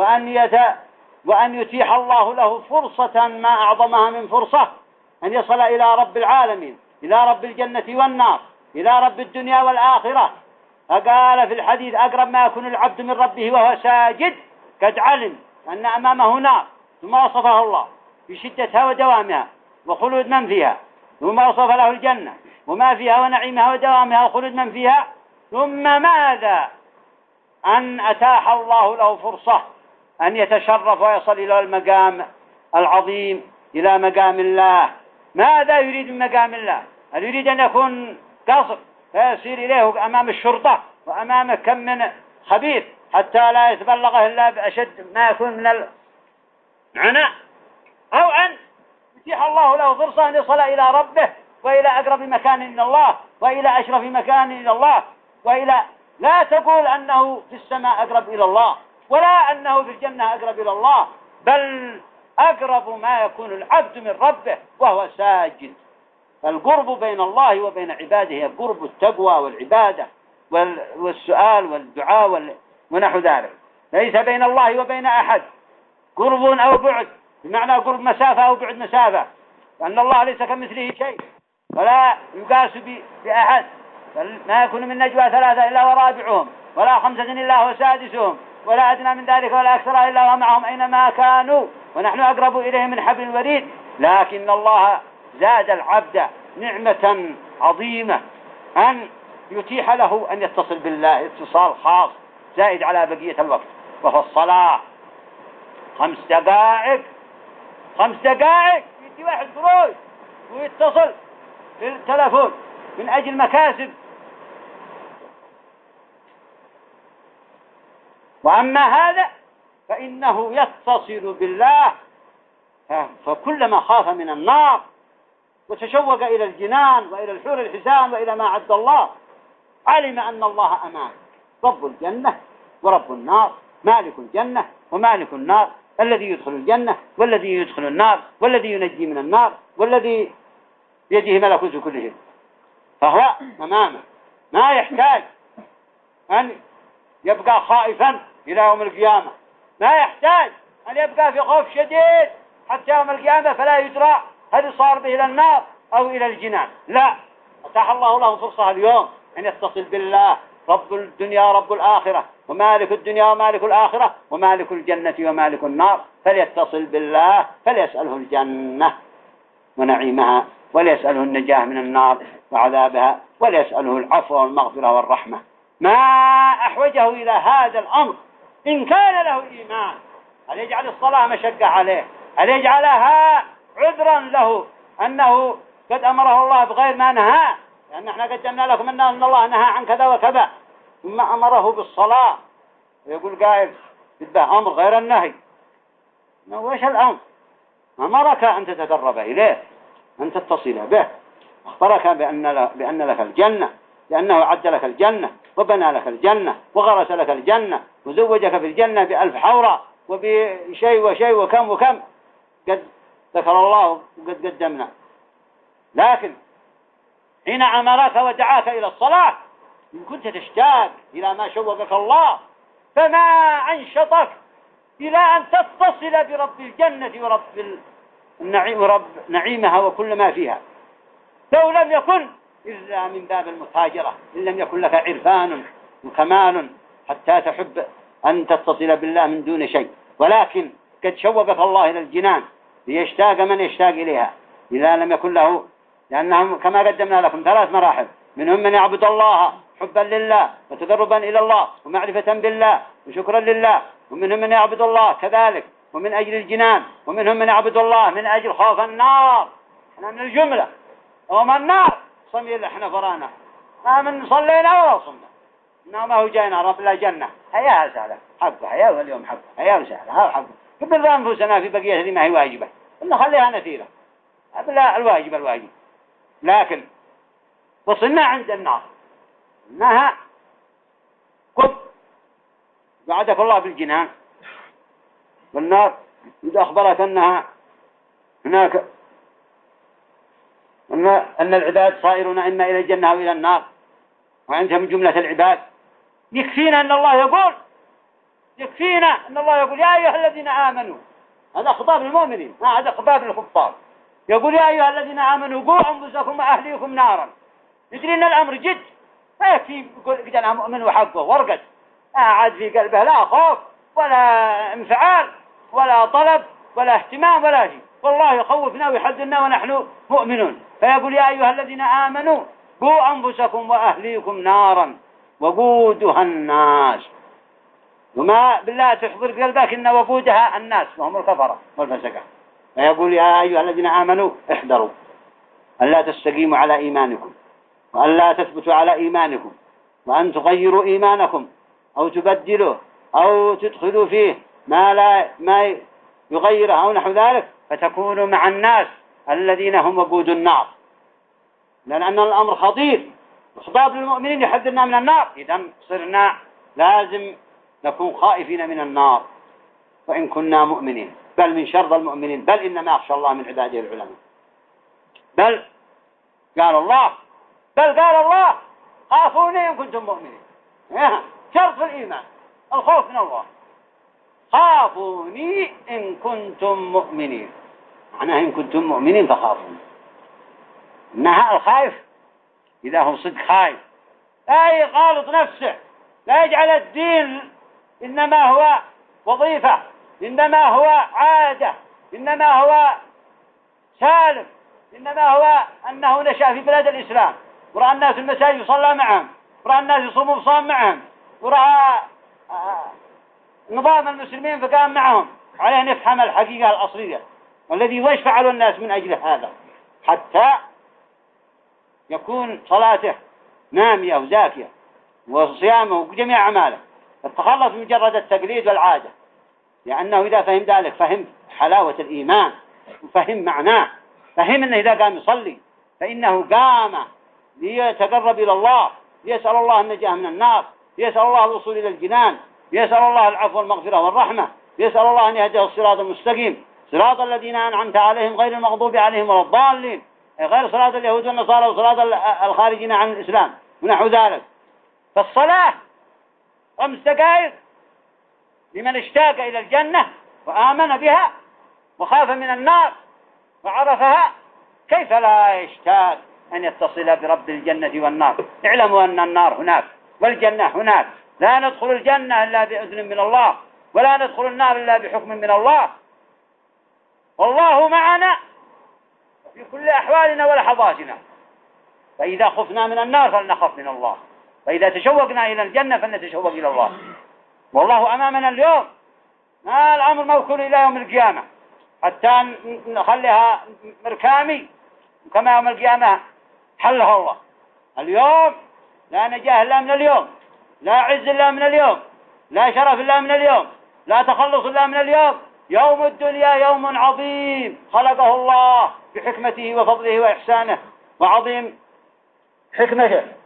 وأن يتيح الله له فرصة ما أعظمها من فرصة أن يصل إلى رب العالمين، إلى رب الجنة والنار، إلى رب الدنيا والآخرة. فقال في الحديث أقرب ما يكون العبد من ربه وهو ساجد قد علم أن أمامه نار، ثم وصفها الله بشدتها ودوامها وخلود من فيها، ثم وصف له الجنة وما فيها ونعيمها ودوامها وخلود من فيها، ثم ماذا؟ أن أتاح الله له فرصة أن يتشرف ويصل إلى المقام العظيم، إلى مقام الله. ماذا يريد من مقام الله؟ هل يريد أن يكون قصر فيسير إليه أمام الشرطة وأمام كم من خبيث حتى لا يتبلغه إلا بأشد ما يكون من العناء، أو أن يتيح الله له فرصة أن يصل إلى ربه وإلى أقرب مكان إلى الله وإلى أشرف مكان إلى الله، وإلى لا تقول أنه في السماء أقرب إلى الله ولا أنه في الجنة أقرب إلى الله، بل أقرب ما يكون العبد من ربه وهو ساجد. القرب بين الله وبين عباده هي قرب التقوى والعبادة والسؤال والدعاء ونحو ذلك، ليس بين الله وبين أحد قرب أو بعد، بمعنى قرب مسافة أو بعد مسافة، لأن الله ليس كمثله شيء ولا يقاس بأحد. ما يكون من نجوى ثلاثة إلا ورابعهم ولا خمسة إلا هو سادسهم ولا أدنى من ذلك ولا أكثر إلا ومعهم أينما كانوا ونحن أقرب إليه من حبل الوريد. لكن الله زاد العبد نعمة عظيمة أن يتيح له أن يتصل بالله اتصال خاص زائد على بقية الوقت، وهو الصلاة. 5 دقائق يجي واحد فروج ويتصل بالتلفون من أجل مكاسب. وأما هذا فإنه يتصل بالله، فكلما خاف من النار وتشوق إلى الجنان وإلى الحور الحسان وإلى ما عد الله، علم أن الله أمان، رب الجنة ورب النار، مالك الجنة ومالك النار، الذي يدخل الجنة والذي يدخل النار، والذي ينجي من النار، والذي بيده ملكوت كل شيء. فهو أمامه، ما يحتاج أن يبقى خائفا إلى يوم القيامة، ما يحتاج أن يبقى في خوف شديد حتى يوم القيامة فلا يدرى هل صار به إلى النار أو إلى الجنان. لا، أتاح الله له فرصة اليوم أن يتصل بالله رب الدنيا رب الآخرة ومالك الدنيا ومالك الآخرة ومالك الجنة ومالك النار، فليتصل بالله، فليسأله الجنة ونعيمها، وليسأله النجاة من النار وعذابها، وليسأله العفو والمغفرة والرحمة. ما أحوجه إلى هذا الأمر إن كان له إيمان، هل يجعل الصلاة مشقة عليه؟ هل يجعلها عذرا له أنه قد أمره الله بغير ما نهى؟ لأن احنا قدمنا لكم أن الله نهى عن كذا وكذا ثم أمره بالصلاة، ويقول قائل بالله أمر غير النهي. وإيش الأمر؟ أمرك أن تتقرب إليه، أن تتصل به، أخبرك بأن لك الجنة، لأنه عد لك الجنة وبنى لك الجنة وغرس لك الجنة وزوجك في الجنة ب1000 حورة وبشيء وشيء وكم وكم قد ذكر الله وقد قدمنا. لكن حين أمرك ودعاك إلى الصلاة إن كنت تشتاق إلى ما شوقك الله فما أنشطك إلى أن تتصل برب الجنة ورب النعيم ورب نعيمها وكل ما فيها، لو لم يكن إلا من باب المتاجرة، إن لم يكن لك عرفان وكمال حتى تحب أن تتصل بالله من دون شيء. ولكن قد شوقك الله إلى الجنان ليشتاق من يشتاق إليها إذا لم يكن له، لأنهم كما قدمنا لكم 3 مراحل، منهم من يعبد الله حبا لله وتقربا إلى الله ومعرفة بالله وشكرا لله، ومنهم من يعبد الله كذلك ومن أجل الجنان، ومنهم من يعبد الله من أجل خوف النار. احنا من الجملة وما النار صميل احنا فرانا ما من صلينا ولا صمنا إنه ما هو جاينا رب لا جنة هيا سهلة حقه هيا واليوم حقه هيا سهلة ها حقه قبل أنفسنا في بقية هذه ما هي واجبة إن خليها نثيرة لا الواجب. لكن وصلنا عند النار إنها قد وعدك الله بالجنان والنار إذا أخبرك أنها هناك أن العباد صائرون إما إلى الجنة أو إلى النار وأنت من جملة العباد. يكفينا أن الله يقول يا أيها الذين آمنوا، هذا خطاب المؤمنين ما هذا خطاب الكفار. يقول يا أيها الذين آمنوا قوا أنفسكم وأهليكم نارا. يدري أن الأمر جد ما يكفي يقول أنا مؤمن وحقه ورقد عاد في قلبه لا خوف ولا انفعال ولا طلب ولا اهتمام ولا شيء، والله يخوفنا ويحذرنا ونحن مؤمنون. فيقول يا أيها الذين آمنوا قوا أنفسكم وأهليكم نارا وقودها الناس. وما بالله تحضر قلبك إن وقودها الناس وهم الكفرة والفسقة. فيقول يا أيها الذين آمنوا احذروا ألا تستقيموا على إيمانكم وألا تثبتوا على إيمانكم وأن تغيروا إيمانكم أو تبدلوا أو تدخلوا فيه ما يغيره أو نحو ذلك فتكونوا مع الناس الذين هم وقود النار. لأن الأمر خطير وخطاب للمؤمنين يحذرنا من النار. إذا صرنا لازم نكون خائفين من النار وإن كنا مؤمنين، بل من شر المؤمنين، بل إنما أخشى الله من عباده العلماء. بل قال الله خافوني إن كنتم مؤمنين. شرط الإيمان الخوف من الله. خافوني إن كنتم مؤمنين، معناه إن كنتم مؤمنين فخافوني. إنها الخائف إذا هو صدق خائف لا يغالط نفسه، لا يجعل الدين إنما هو وظيفة، إنما هو عادة، إنما هو سالم، إنما هو أنه نشأ في بلاد الإسلام ورأى الناس في المساجد يصلى معهم ورأى الناس يصوموا بصام معهم ورأى نظام المسلمين فقام معهم. عليه نفهم الحقيقة الأصلية والذي وش فعلوا الناس من أجل هذا حتى يكون صلاته نامية وزاكية وصيامه وجميع أعماله تتخلص من مجرد التقليد والعادة. لأنه إذا فهم ذلك فهم حلاوة الإيمان وفهم معناه، فهم أنه إذا قام يصلي فإنه قام ليتقرب إلى الله، ليسأل الله النجاة من النار، ليسأل الله الوصول إلى الجنان، ليسأل الله العفو والمغفرة والرحمة، ليسأل الله أن يهديه الصراط المستقيم صراط الذين أنعمت عليهم غير المغضوب عليهم ولا الضالين، غير صراط اليهود والنصارى وصراط الخارجين عن الإسلام ونحو ذلك. فالصلاة خمس دقائق لمن اشتاق إلى الجنة وآمن بها وخاف من النار وعرفها كيف لا يشتاق أن يتصل برب الجنة والنار. اعلموا أن النار هناك والجنة هناك، لا ندخل الجنة إلا بإذن من الله ولا ندخل النار إلا بحكم من الله، والله معنا في كل أحوالنا ولحظاتنا. فإذا خفنا من النار فلنخف من الله، فإذا تشوقنا إلى الجنة فلنتشوق إلى الله. والله أمامنا اليوم، ما الأمر موكول إلى يوم القيامة حتى نخليها مركامي كما يوم القيامة حلها الله. اليوم لا نجاه إلا من اليوم، لا عز إلا من اليوم، لا شرف إلا من اليوم، لا تخلص إلا من اليوم. يوم الدنيا يوم عظيم خلقه الله بحكمته وفضله وإحسانه وعظيم حكمته،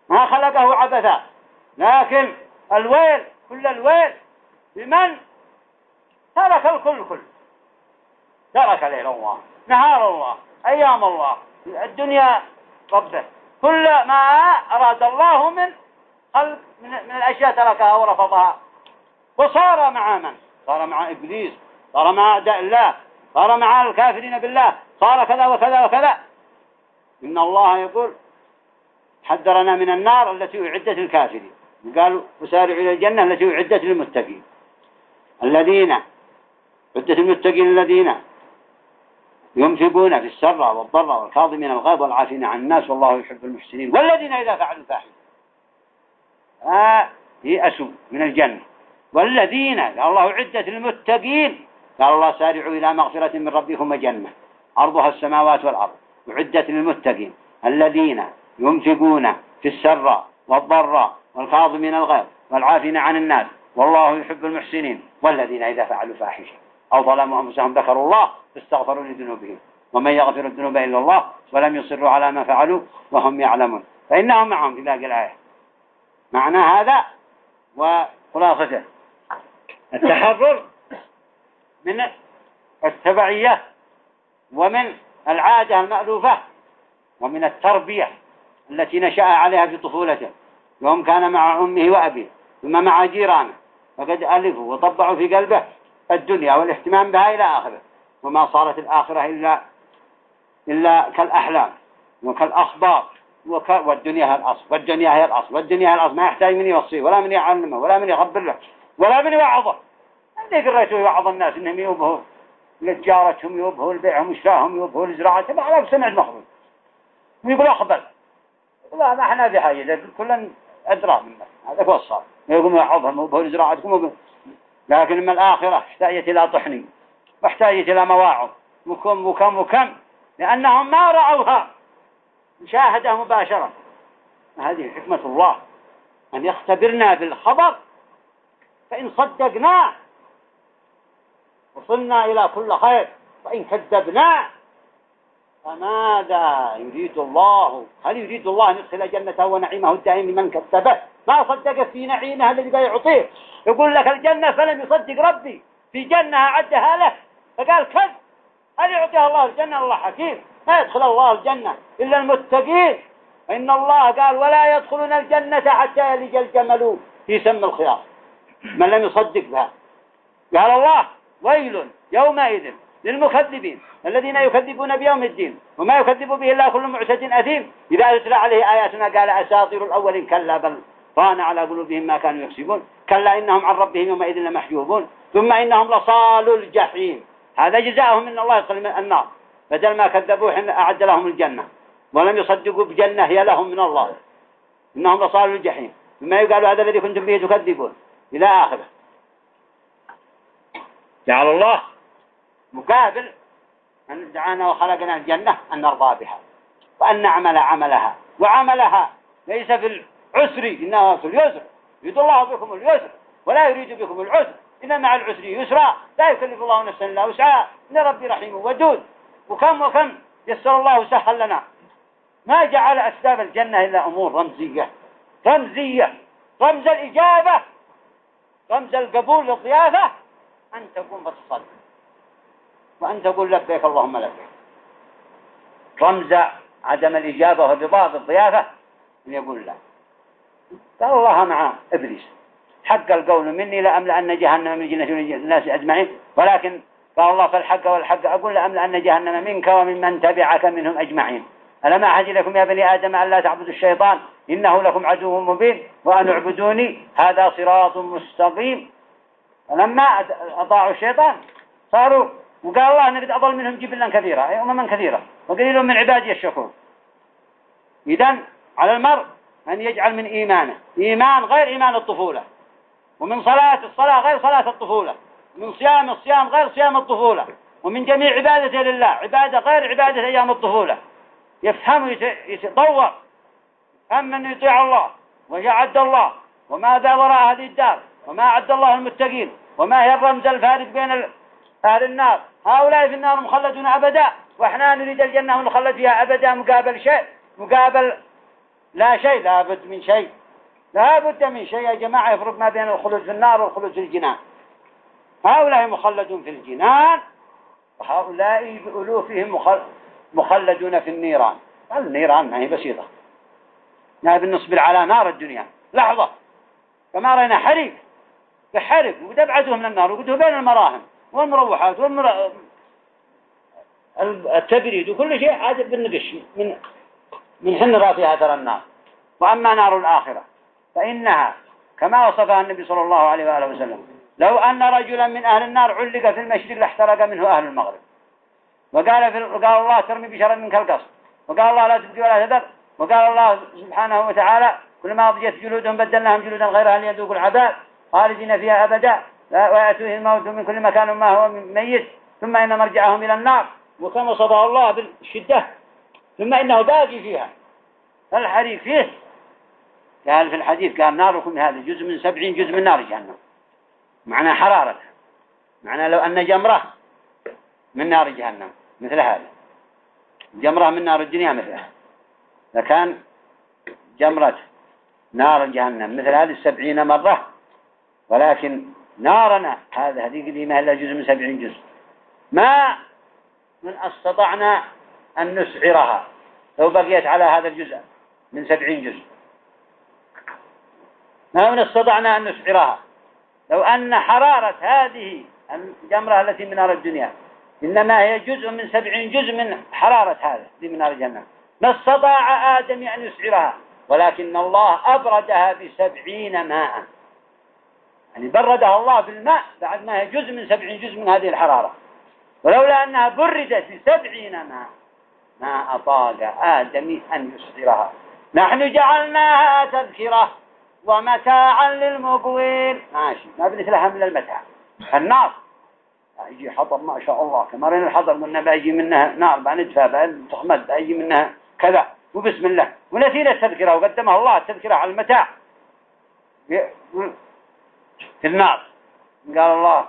ما خلقه عبثا، لكن الويل كل الويل لمن ترك الكل ترك ليل الله نهار الله أيام الله الدنيا ربه، كل ما أراد الله من خلق من الأشياء تركها ورفضها، وصار مع من؟ صار مع إبليس، صار مع أعداء الله، صار مع الكافرين بالله، صار كذا وكذا وكذا. إن الله يقول حذرنا من النار التي أعدت للكافرين، قالوا وسارعوا إلى الجنة التي أعدت للمتقين، الذين عدت المتقين الذين ينفقون في السر والضر والكاظمين الغيظ والعافين عن الناس والله يحب المحسنين، والذين إذا فعلوا فاحشة يأسوا من الجنة، والذين الله عدت للمتقين قال الله سارعوا إلى مغفرة من ربكم وجنة عرضها السماوات والأرض وعدت للمتقين الذين ينفقون في السر والضر والكاظمين الغيظ والعافين عن الناس والله يحب المحسنين، والذين إذا فعلوا فاحشة أو ظلموا أنفسهم ذكروا الله فاستغفروا لذنوبهم ومن يغفر الذنوب إلا الله ولم يصروا على ما فعلوا وهم يعلمون فإنهم معهم في باقي الآية. معنى هذا وخلاصته التحرر من التبعية ومن العادة المألوفة ومن التربية التي نشأ عليها في طفولته، يوم كان مع أمه وأبيه ثم مع جيرانه فقد ألفوا وطبعوا في قلبه الدنيا والاهتمام بها إلى آخره، وما صارت الآخرة إلا كالأحلام وكالأخبار والدنيا هي الأصل والدنيا هي الأصل والدنيا هي الأصل، ما يحتاج من يوصيه ولا من يعلمه ولا من يخبر له ولا من يوعظه. اللي قرأته يوعظ الناس إنهم يوبهوا لتجارتهم يوبهوا لبيعهم وشراهم يوبهوا لزراعتهم على سمع المخبر ويقول أخبر لا ما احنا في حاجة كلنا أدرى منا هذا هو الصار يقوم يوعظهم يوبهوا لزراعتهم، لكن من الآخرة احتاجت إلى طحن واحتاجت إلى مواعظ وكم لأنهم ما رأوها مشاهدة مباشرة. هذه حكمة الله أن يختبرنا بالخبر، فإن صدقنا وصلنا إلى كل خير، وإن كذبنا فماذا يريد الله؟ هل يريد الله أن يدخل جنته ونعيمه الدائم لمن كذبه ما صدق في نعيمه الذي يعطيه؟ يقول لك الجنة فلم يصدق ربي في جنة أعدها له فقال كذب. هل يعطيها الله الجنة؟ الله حكيم ما يدخل الله الجنة إلا المتقين. إن الله قال ولا يدخلون الجنة حتى يلج الجمل في سم الخياط من لم يصدق بها. قال الله ويل يومئذ للمكذبين الذين يكذبون بيوم الدين وما يكذب به إلا كل معتد أثيم إذا يتلى عليه آياتنا قال أساطير الأولين كلا بل ران على قلوبهم ما كانوا يكسبون كلا إنهم عن ربهم يومئذ لمحجوبون ثم إنهم لصالوا الجحيم. هذا جزاؤهم من الله يدخل النار بدل ما كذبوا حين أعد لهم الجنة ولم يصدقوا بجنة هي لهم من الله إنهم لصالوا الجحيم ثم يقالوا هذا الذي كنتم به تكذبون إلى آخره. جعل الله مقابل أن دعانا وخلقنا الجنة أن نرضى بها وأن نعمل عملها، وعملها ليس في العسر إنما في اليسر. يريد الله بكم اليسر ولا يريد بكم العسر إن مع العسر يسرا لا يكلف الله نفسا إلا وسعها إن ربي رحيم ودود. وكم يسر الله وسهل لنا، ما جعل أسباب الجنة إلا أمور رمزية رمز الإجابة رمز القبول للضيافة أن تكون بالصدق وأن تقول لبيك اللهم لبيك. رمز عدم الإجابة والرضا بالضيافة أن يقول لا. قال الله مع إبليس حق القول مني لأملأن جهنم من الجنة والناس أجمعين، ولكن قال الله فالحق والحق أقول لأملأن جهنم منك ومن من تبعك منهم أجمعين. ألم أعهد لكم يا بني آدم أن لا تعبدوا الشيطان إنه لكم عدو مبين وأن اعبدوني هذا صراط مستقيم. فلما أطاعوا الشيطان صاروا وقال الله أنك أضل منهم جبلا كثيرا أي أمما كثيرة وقليل من عبادي الشكور. إذن على المرء أن يجعل من إيمانه إيمان غير إيمان الطفولة، ومن الصلاة غير صلاة الطفولة، من الصيام غير صيام الطفولة، ومن جميع عبادته لله عبادة غير عبادة أيام الطفولة. يفهم يتطور أما أن يطيع الله ويعد الله وماذا وراء هذه الدار وما عد الله المتقين وما هي الرمز الفارق بين أهل النار. هؤلاء في النار مخلدون أبدا وإحنا نريد الجنة ونخلد فيها أبدا مقابل شيء مقابل لا شيء، لا بد من شيء، لا بد من شيء يا جماعة يفرق ما بين الخلود في النار والخلود في الجنان. هؤلاء مخلدون في الجنان، وهؤلاء بألوفهم مخلدون في النيران. النيران ما هي بسيطة، ما بالنسبة على نار الدنيا لحظة، كما رأينا حريق بحرق ودبعته من النار وقده بين المراهم والمروحات التبريد وكل شيء هذا بالنقش من حن راسها ترى النار. وأما نار الآخرة فإنها كما وصفها النبي صلى الله عليه وآله وسلم: لو أن رجلا من أهل النار علق في المشرق لاحترق منه أهل المغرب. وقال الله: ترمي بشر منك القصر. وقال الله: لا تبقي ولا تذر. وقال الله سبحانه وتعالى: كلما أضجت جلودهم بدلناهم جلودا غيرها ليذوقوا العذاب خالدين فيها أبدا ويأتيه الموت من كل مكان ما هو ميت ثم إن مرجعهم إلى النار. وكما وصفه الله بالشدة ثم إنه باقي فيها الحريق فيه. قال في الحديث: قال ناركم هذا جزء من 70 جزء من نار جهنم. معنى حرارة، معنى لو أن جمرة من نار جهنم مثل هذا، جمرة من نار الدنيا مثلها، لكان جمرة نار جهنم مثل هذه 70 مرة. ولكن نارنا هذه قديمة إلا جزء من 70 جزء. ما من استطعنا أن نسعرها لو بقيت على هذا الجزء من 70 جزء، ما من استطعنا أن نسعرها لو أن حرارة هذه الجمرة التي من نار الدنيا إنما هي جزء من 70 جزء من حرارة هذا من نار جهنم، ما استطاع آدم أن يسعرها. ولكن الله أبردها ب70 ماء، يعني بردها الله بالماء بعد ما هي جزء من 70 جزء من هذه الحرارة. ولولا أنها بردت ب70 ماء ما أطاق آدم أن يسعرها. نحن جعلناها تذكرة ومتاعا للمقوين. ماشي، ما بنت لها من المتاع. النار يجي حطب ما شاء الله، كما رأينا الحطب قلنا بيجي منها نار بندفع بتخمد بيجي منها كذا وبسم الله، ونسينا التذكرة وقدمها الله التذكرة على المتاع في النار. قال الله: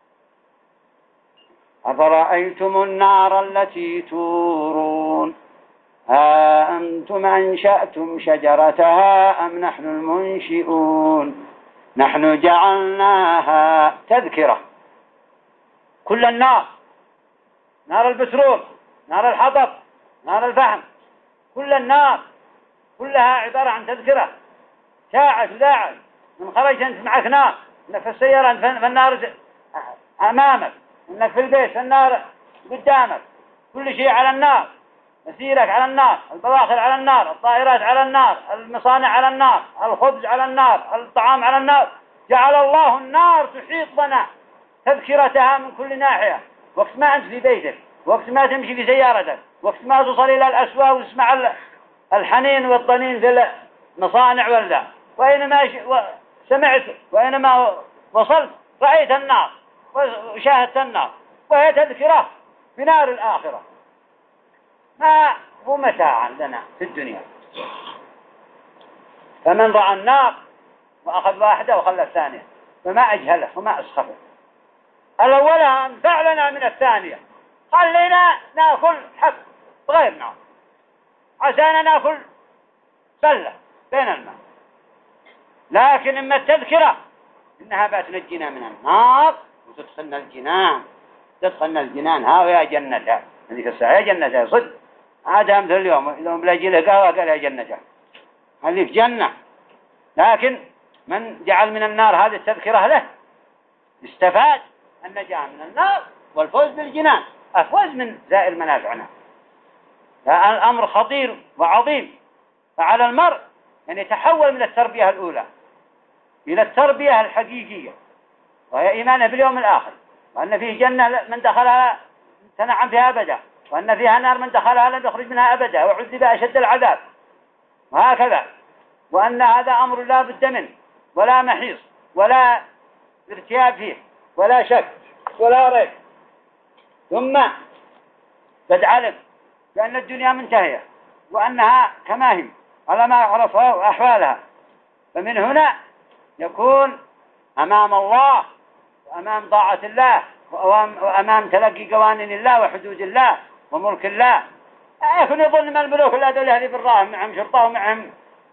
أفرأيتم النار التي تورون أأنتم أنشأتم شجرتها أم نحن المنشئون نحن جعلناها تذكرة. كل النار، نار البترول، نار الحطب، نار الفحم، كل النار كلها عبارة عن تذكرة. ساعة ذاعت من خرجت أنت معك نار، إنك في السيارة فالنار أمامك، إنك في البيت فالنار قدامك، كل شيء على النار، مسيرك على النار، البواخر على النار، الطائرات على النار، المصانع على النار، الخبز على النار، الطعام على النار. جعل الله النار تحيط بنا تذكرتها من كل ناحية. وقت ما أنت في بيتك، وقت ما تمشي في سيارتك، وقت ما تصل إلى الأسواق وتسمع الحنين والطنين في المصانع ولا وأينما سمعت وأينما وصلت رأيت النار وشاهدت النار، وهي تذكرة بنار الآخرة. ما هو متاع لنا في الدنيا. فمن رأى النار وأخذ واحدة وخلى الثانية فما أجهله وما أسخفه. الأولى أنفع لنا من الثانية، خلينا نأكل حب غير نار، عسانا نأكل سلة بين الماء. لكن إما التذكرة إنها بتنجينا من النار وتدخلنا الجنان، تدخلنا الجنان. ها يا جنة هذيك الساعة يا جنة صدق هذا مثل اليوم بلا يجي له قهوة قال يا جنة هذه في جنة. لكن من جعل من النار هذه التذكرة له استفاد النجاة من النار والفوز بالجنان، أفوز من زائل منافعنا. الأمر خطير وعظيم. فعلى المرء أن يتحول من التربية الأولى إلى التربية الحقيقية، وهي إيمانه باليوم الآخر، وأن فيه جنة من دخلها تنعم فيها أبدا، وأن فيها نار من دخلها لن يخرج منها أبدا وعذب أشد العذاب، وهكذا. وأن هذا أمر لا بد منه ولا محيص ولا ارتياب فيه ولا شك ولا ريب. ثم قد علم بأن الدنيا منتهية وأنها كما هي على ما عرفها أحوالها. فمن هنا يكون أمام الله وأمام طاعة الله وأمام تلقي قوانين الله وحدود الله وملك الله. يكون يظن من الملوك الأدولة هذه بالراهم معهم شرطة ومعهم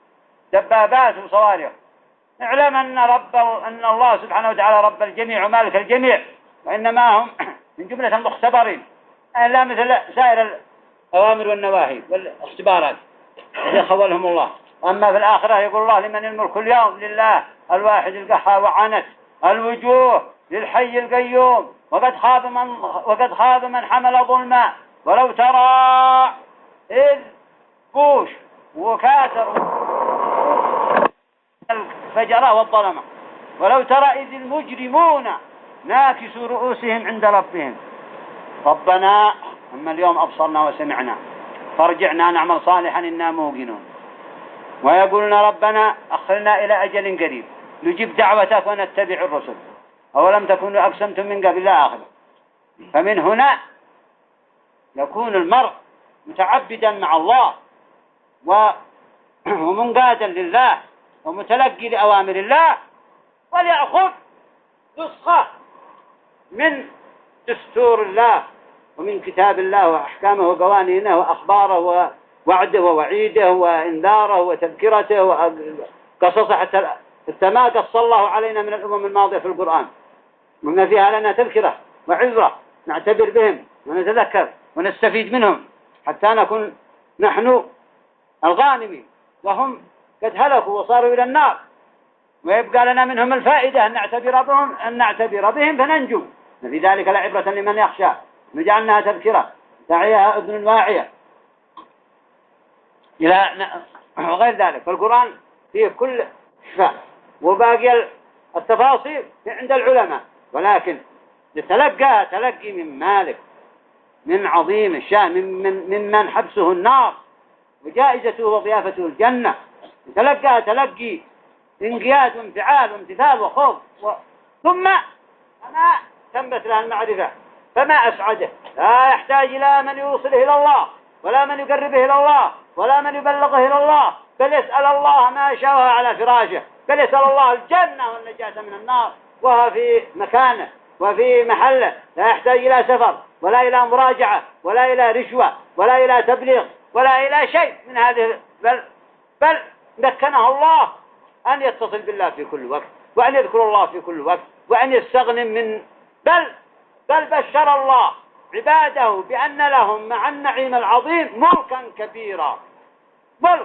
دبابات وصواريخ. اعلم أن الله سبحانه وتعالى رب الجميع ومالك الجميع، وإنما هم من جملة المختبرين، لا مثل سائر الأوامر والنواهي والاختبارات التي خولهم الله. أما في الآخرة يقول الله: لمن الملك اليوم؟ لله الواحد القهار، وعنت الوجوه للحي القيوم، وقد خاب من حمل ظلما. ولو ترى إذ بوش وكاتر الفجرة والظلمة، ولو ترى إذ المجرمون ناكسوا رؤوسهم عند ربهم: ربنا أما اليوم أبصرنا وسمعنا فارجعنا نعمل صالحا إنا موقنون. ويقولون: ربنا أخرنا إلى أجل قريب نجيب دعوتك ونتبع الرسل، أولم تكونوا أقسمتم من قبل لا آخر. فمن هنا يكون المرء متعبدا مع الله ومنقادا لله ومتلقي لأوامر الله، وليأخذ نسخة من دستور الله ومن كتاب الله وأحكامه وقوانينه وأخباره ووعده ووعيده وإنذاره وتذكرته وقصصه، حتى ما قص الله علينا من الأمم الماضية في القرآن، وما فيها لنا تذكرة وعظة نعتبر بهم ونتذكر ونستفيد منهم حتى نكون نحن الغانمين، وهم قد هلكوا وصاروا إلى النار، ويبقى لنا منهم الفائدة أن نعتبر بهم فننجو. في ذلك لعبرة لمن يخشى، وجعلناها تذكرة تعيها أذن واعية إلى وغير ذلك. فالقرآن فيه كل شفاء، وباقي التفاصيل عند العلماء، ولكن يتلقى تلقي من مالك، من عظيم الشان، ممن حبسه النار وجائزته وضيافته الجنة. يتلقى تلقي انقياد وانفعال وامتثال وخوف ثم أنا تنبت له المعرفة، فما أسعده. لا يحتاج إلى من يوصله إلى الله، ولا من يقربه إلى الله، ولا من يبلغه إلى الله، بل يسأل الله ما شاء على فراشه، بل يسأل الله الجنة والنجاة من النار، وهو في مكانه وفي محله. لا يحتاج إلى سفر، ولا إلى مراجعة، ولا إلى رشوة، ولا إلى تبليغ، ولا إلى شيء من هذه، بل مكنه الله أن يتصل بالله في كل وقت، وأن يذكر الله في كل وقت، وأن يستغنم من بل بشر الله عباده بأن لهم مع النعيم العظيم ملكا كبيرا. ملك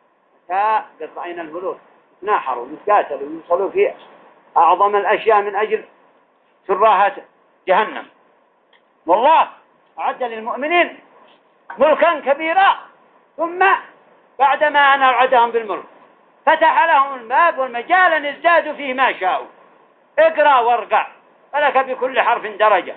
قد رأينا الملوك ناحروا ويتقاتلوا ويوصلوا في أعظم الأشياء من أجل سراهات جهنم، والله أعد للمؤمنين ملكا كبيرا. ثم بعدما أن أوعدهم بالملك فتح لهم الباب والمجال أن يزدادوا فيه ما شاءوا. اقرأ وارقع، فلك بكل حرف درجة.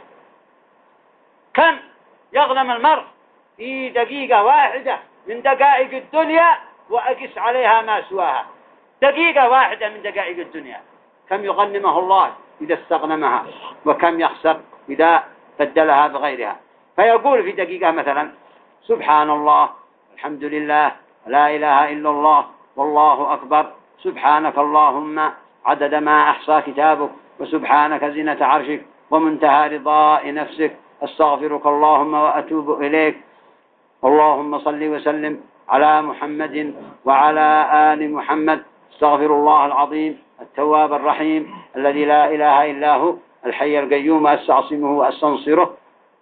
كم يغنم المرء في دقيقة واحدة من دقائق الدنيا وأقس عليها ما سواها. دقيقة واحدة من دقائق الدنيا كم يغنمه الله إذا استغنمها، وكم يخسر إذا بدلها بغيرها. فيقول في دقيقة مثلا: سبحان الله، الحمد لله، لا إله إلا الله، والله أكبر، سبحانك اللهم عدد ما أحصى كتابك، وسبحانك زينة عرشك، ومنتهى رضاء نفسك، أستغفرك اللهم وأتوب إليك، اللهم صل وسلم على محمد وعلى آل محمد، استغفر الله العظيم التواب الرحيم الذي لا إله إلا هو الحي القيوم، أستعصمه وأستنصره،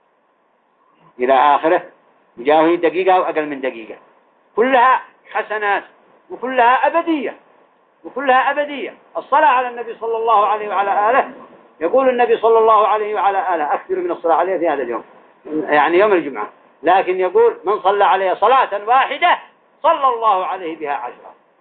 إلى آخره. جاءه دقيقة وأقل من دقيقة، كلها حسنات وكلها أبدية، وكلها أبدية. الصلاة على النبي صلى الله عليه وعلى آله، يقول النبي صلى الله عليه وعلى آله: أكثر من الصلاة عليه في هذا اليوم، يعني يوم الجمعة. لكن يقول: من صلى عليه صلاة واحدة صلى الله عليه بها 10.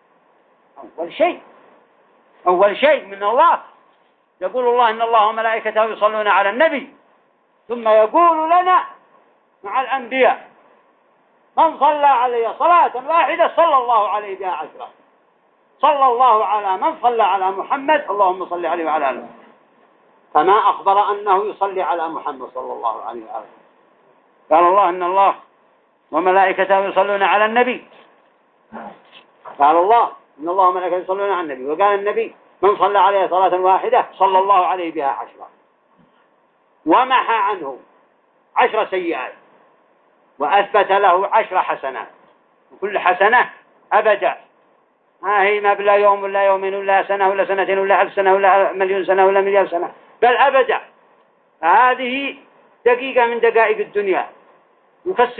أول شيء من الله. يقول الله: إن الله وملائكته يصلون على النبي. ثم يقول لنا مع الأنبياء: من صلى عليه صلاة واحدة صلى الله عليه بها 10. صلى الله على من صلى على محمد، اللهم صل عليه وعلى آله. فما أخبر أنه يصلي على محمد صلى الله عليه وآله. قال الله: إن الله وملائكته يصلون على النبي. قال الله: إن الله وملائكته يصلون على النبي. وقال النبي: من صلى عليه صلاة واحدة صلى الله عليه بها 10. ومحى عنه 10 سيئات، وأثبت له 10 حسنات، وكل حسنة أبدا ما هي ما بلا يوم ولا يومين ولا سنة ولا سنتين ولا 1000 سنة ولا مليون سنة ولا مليار سنة، بل أبدا. هذه دقيقة من دقائق الدنيا. يفسر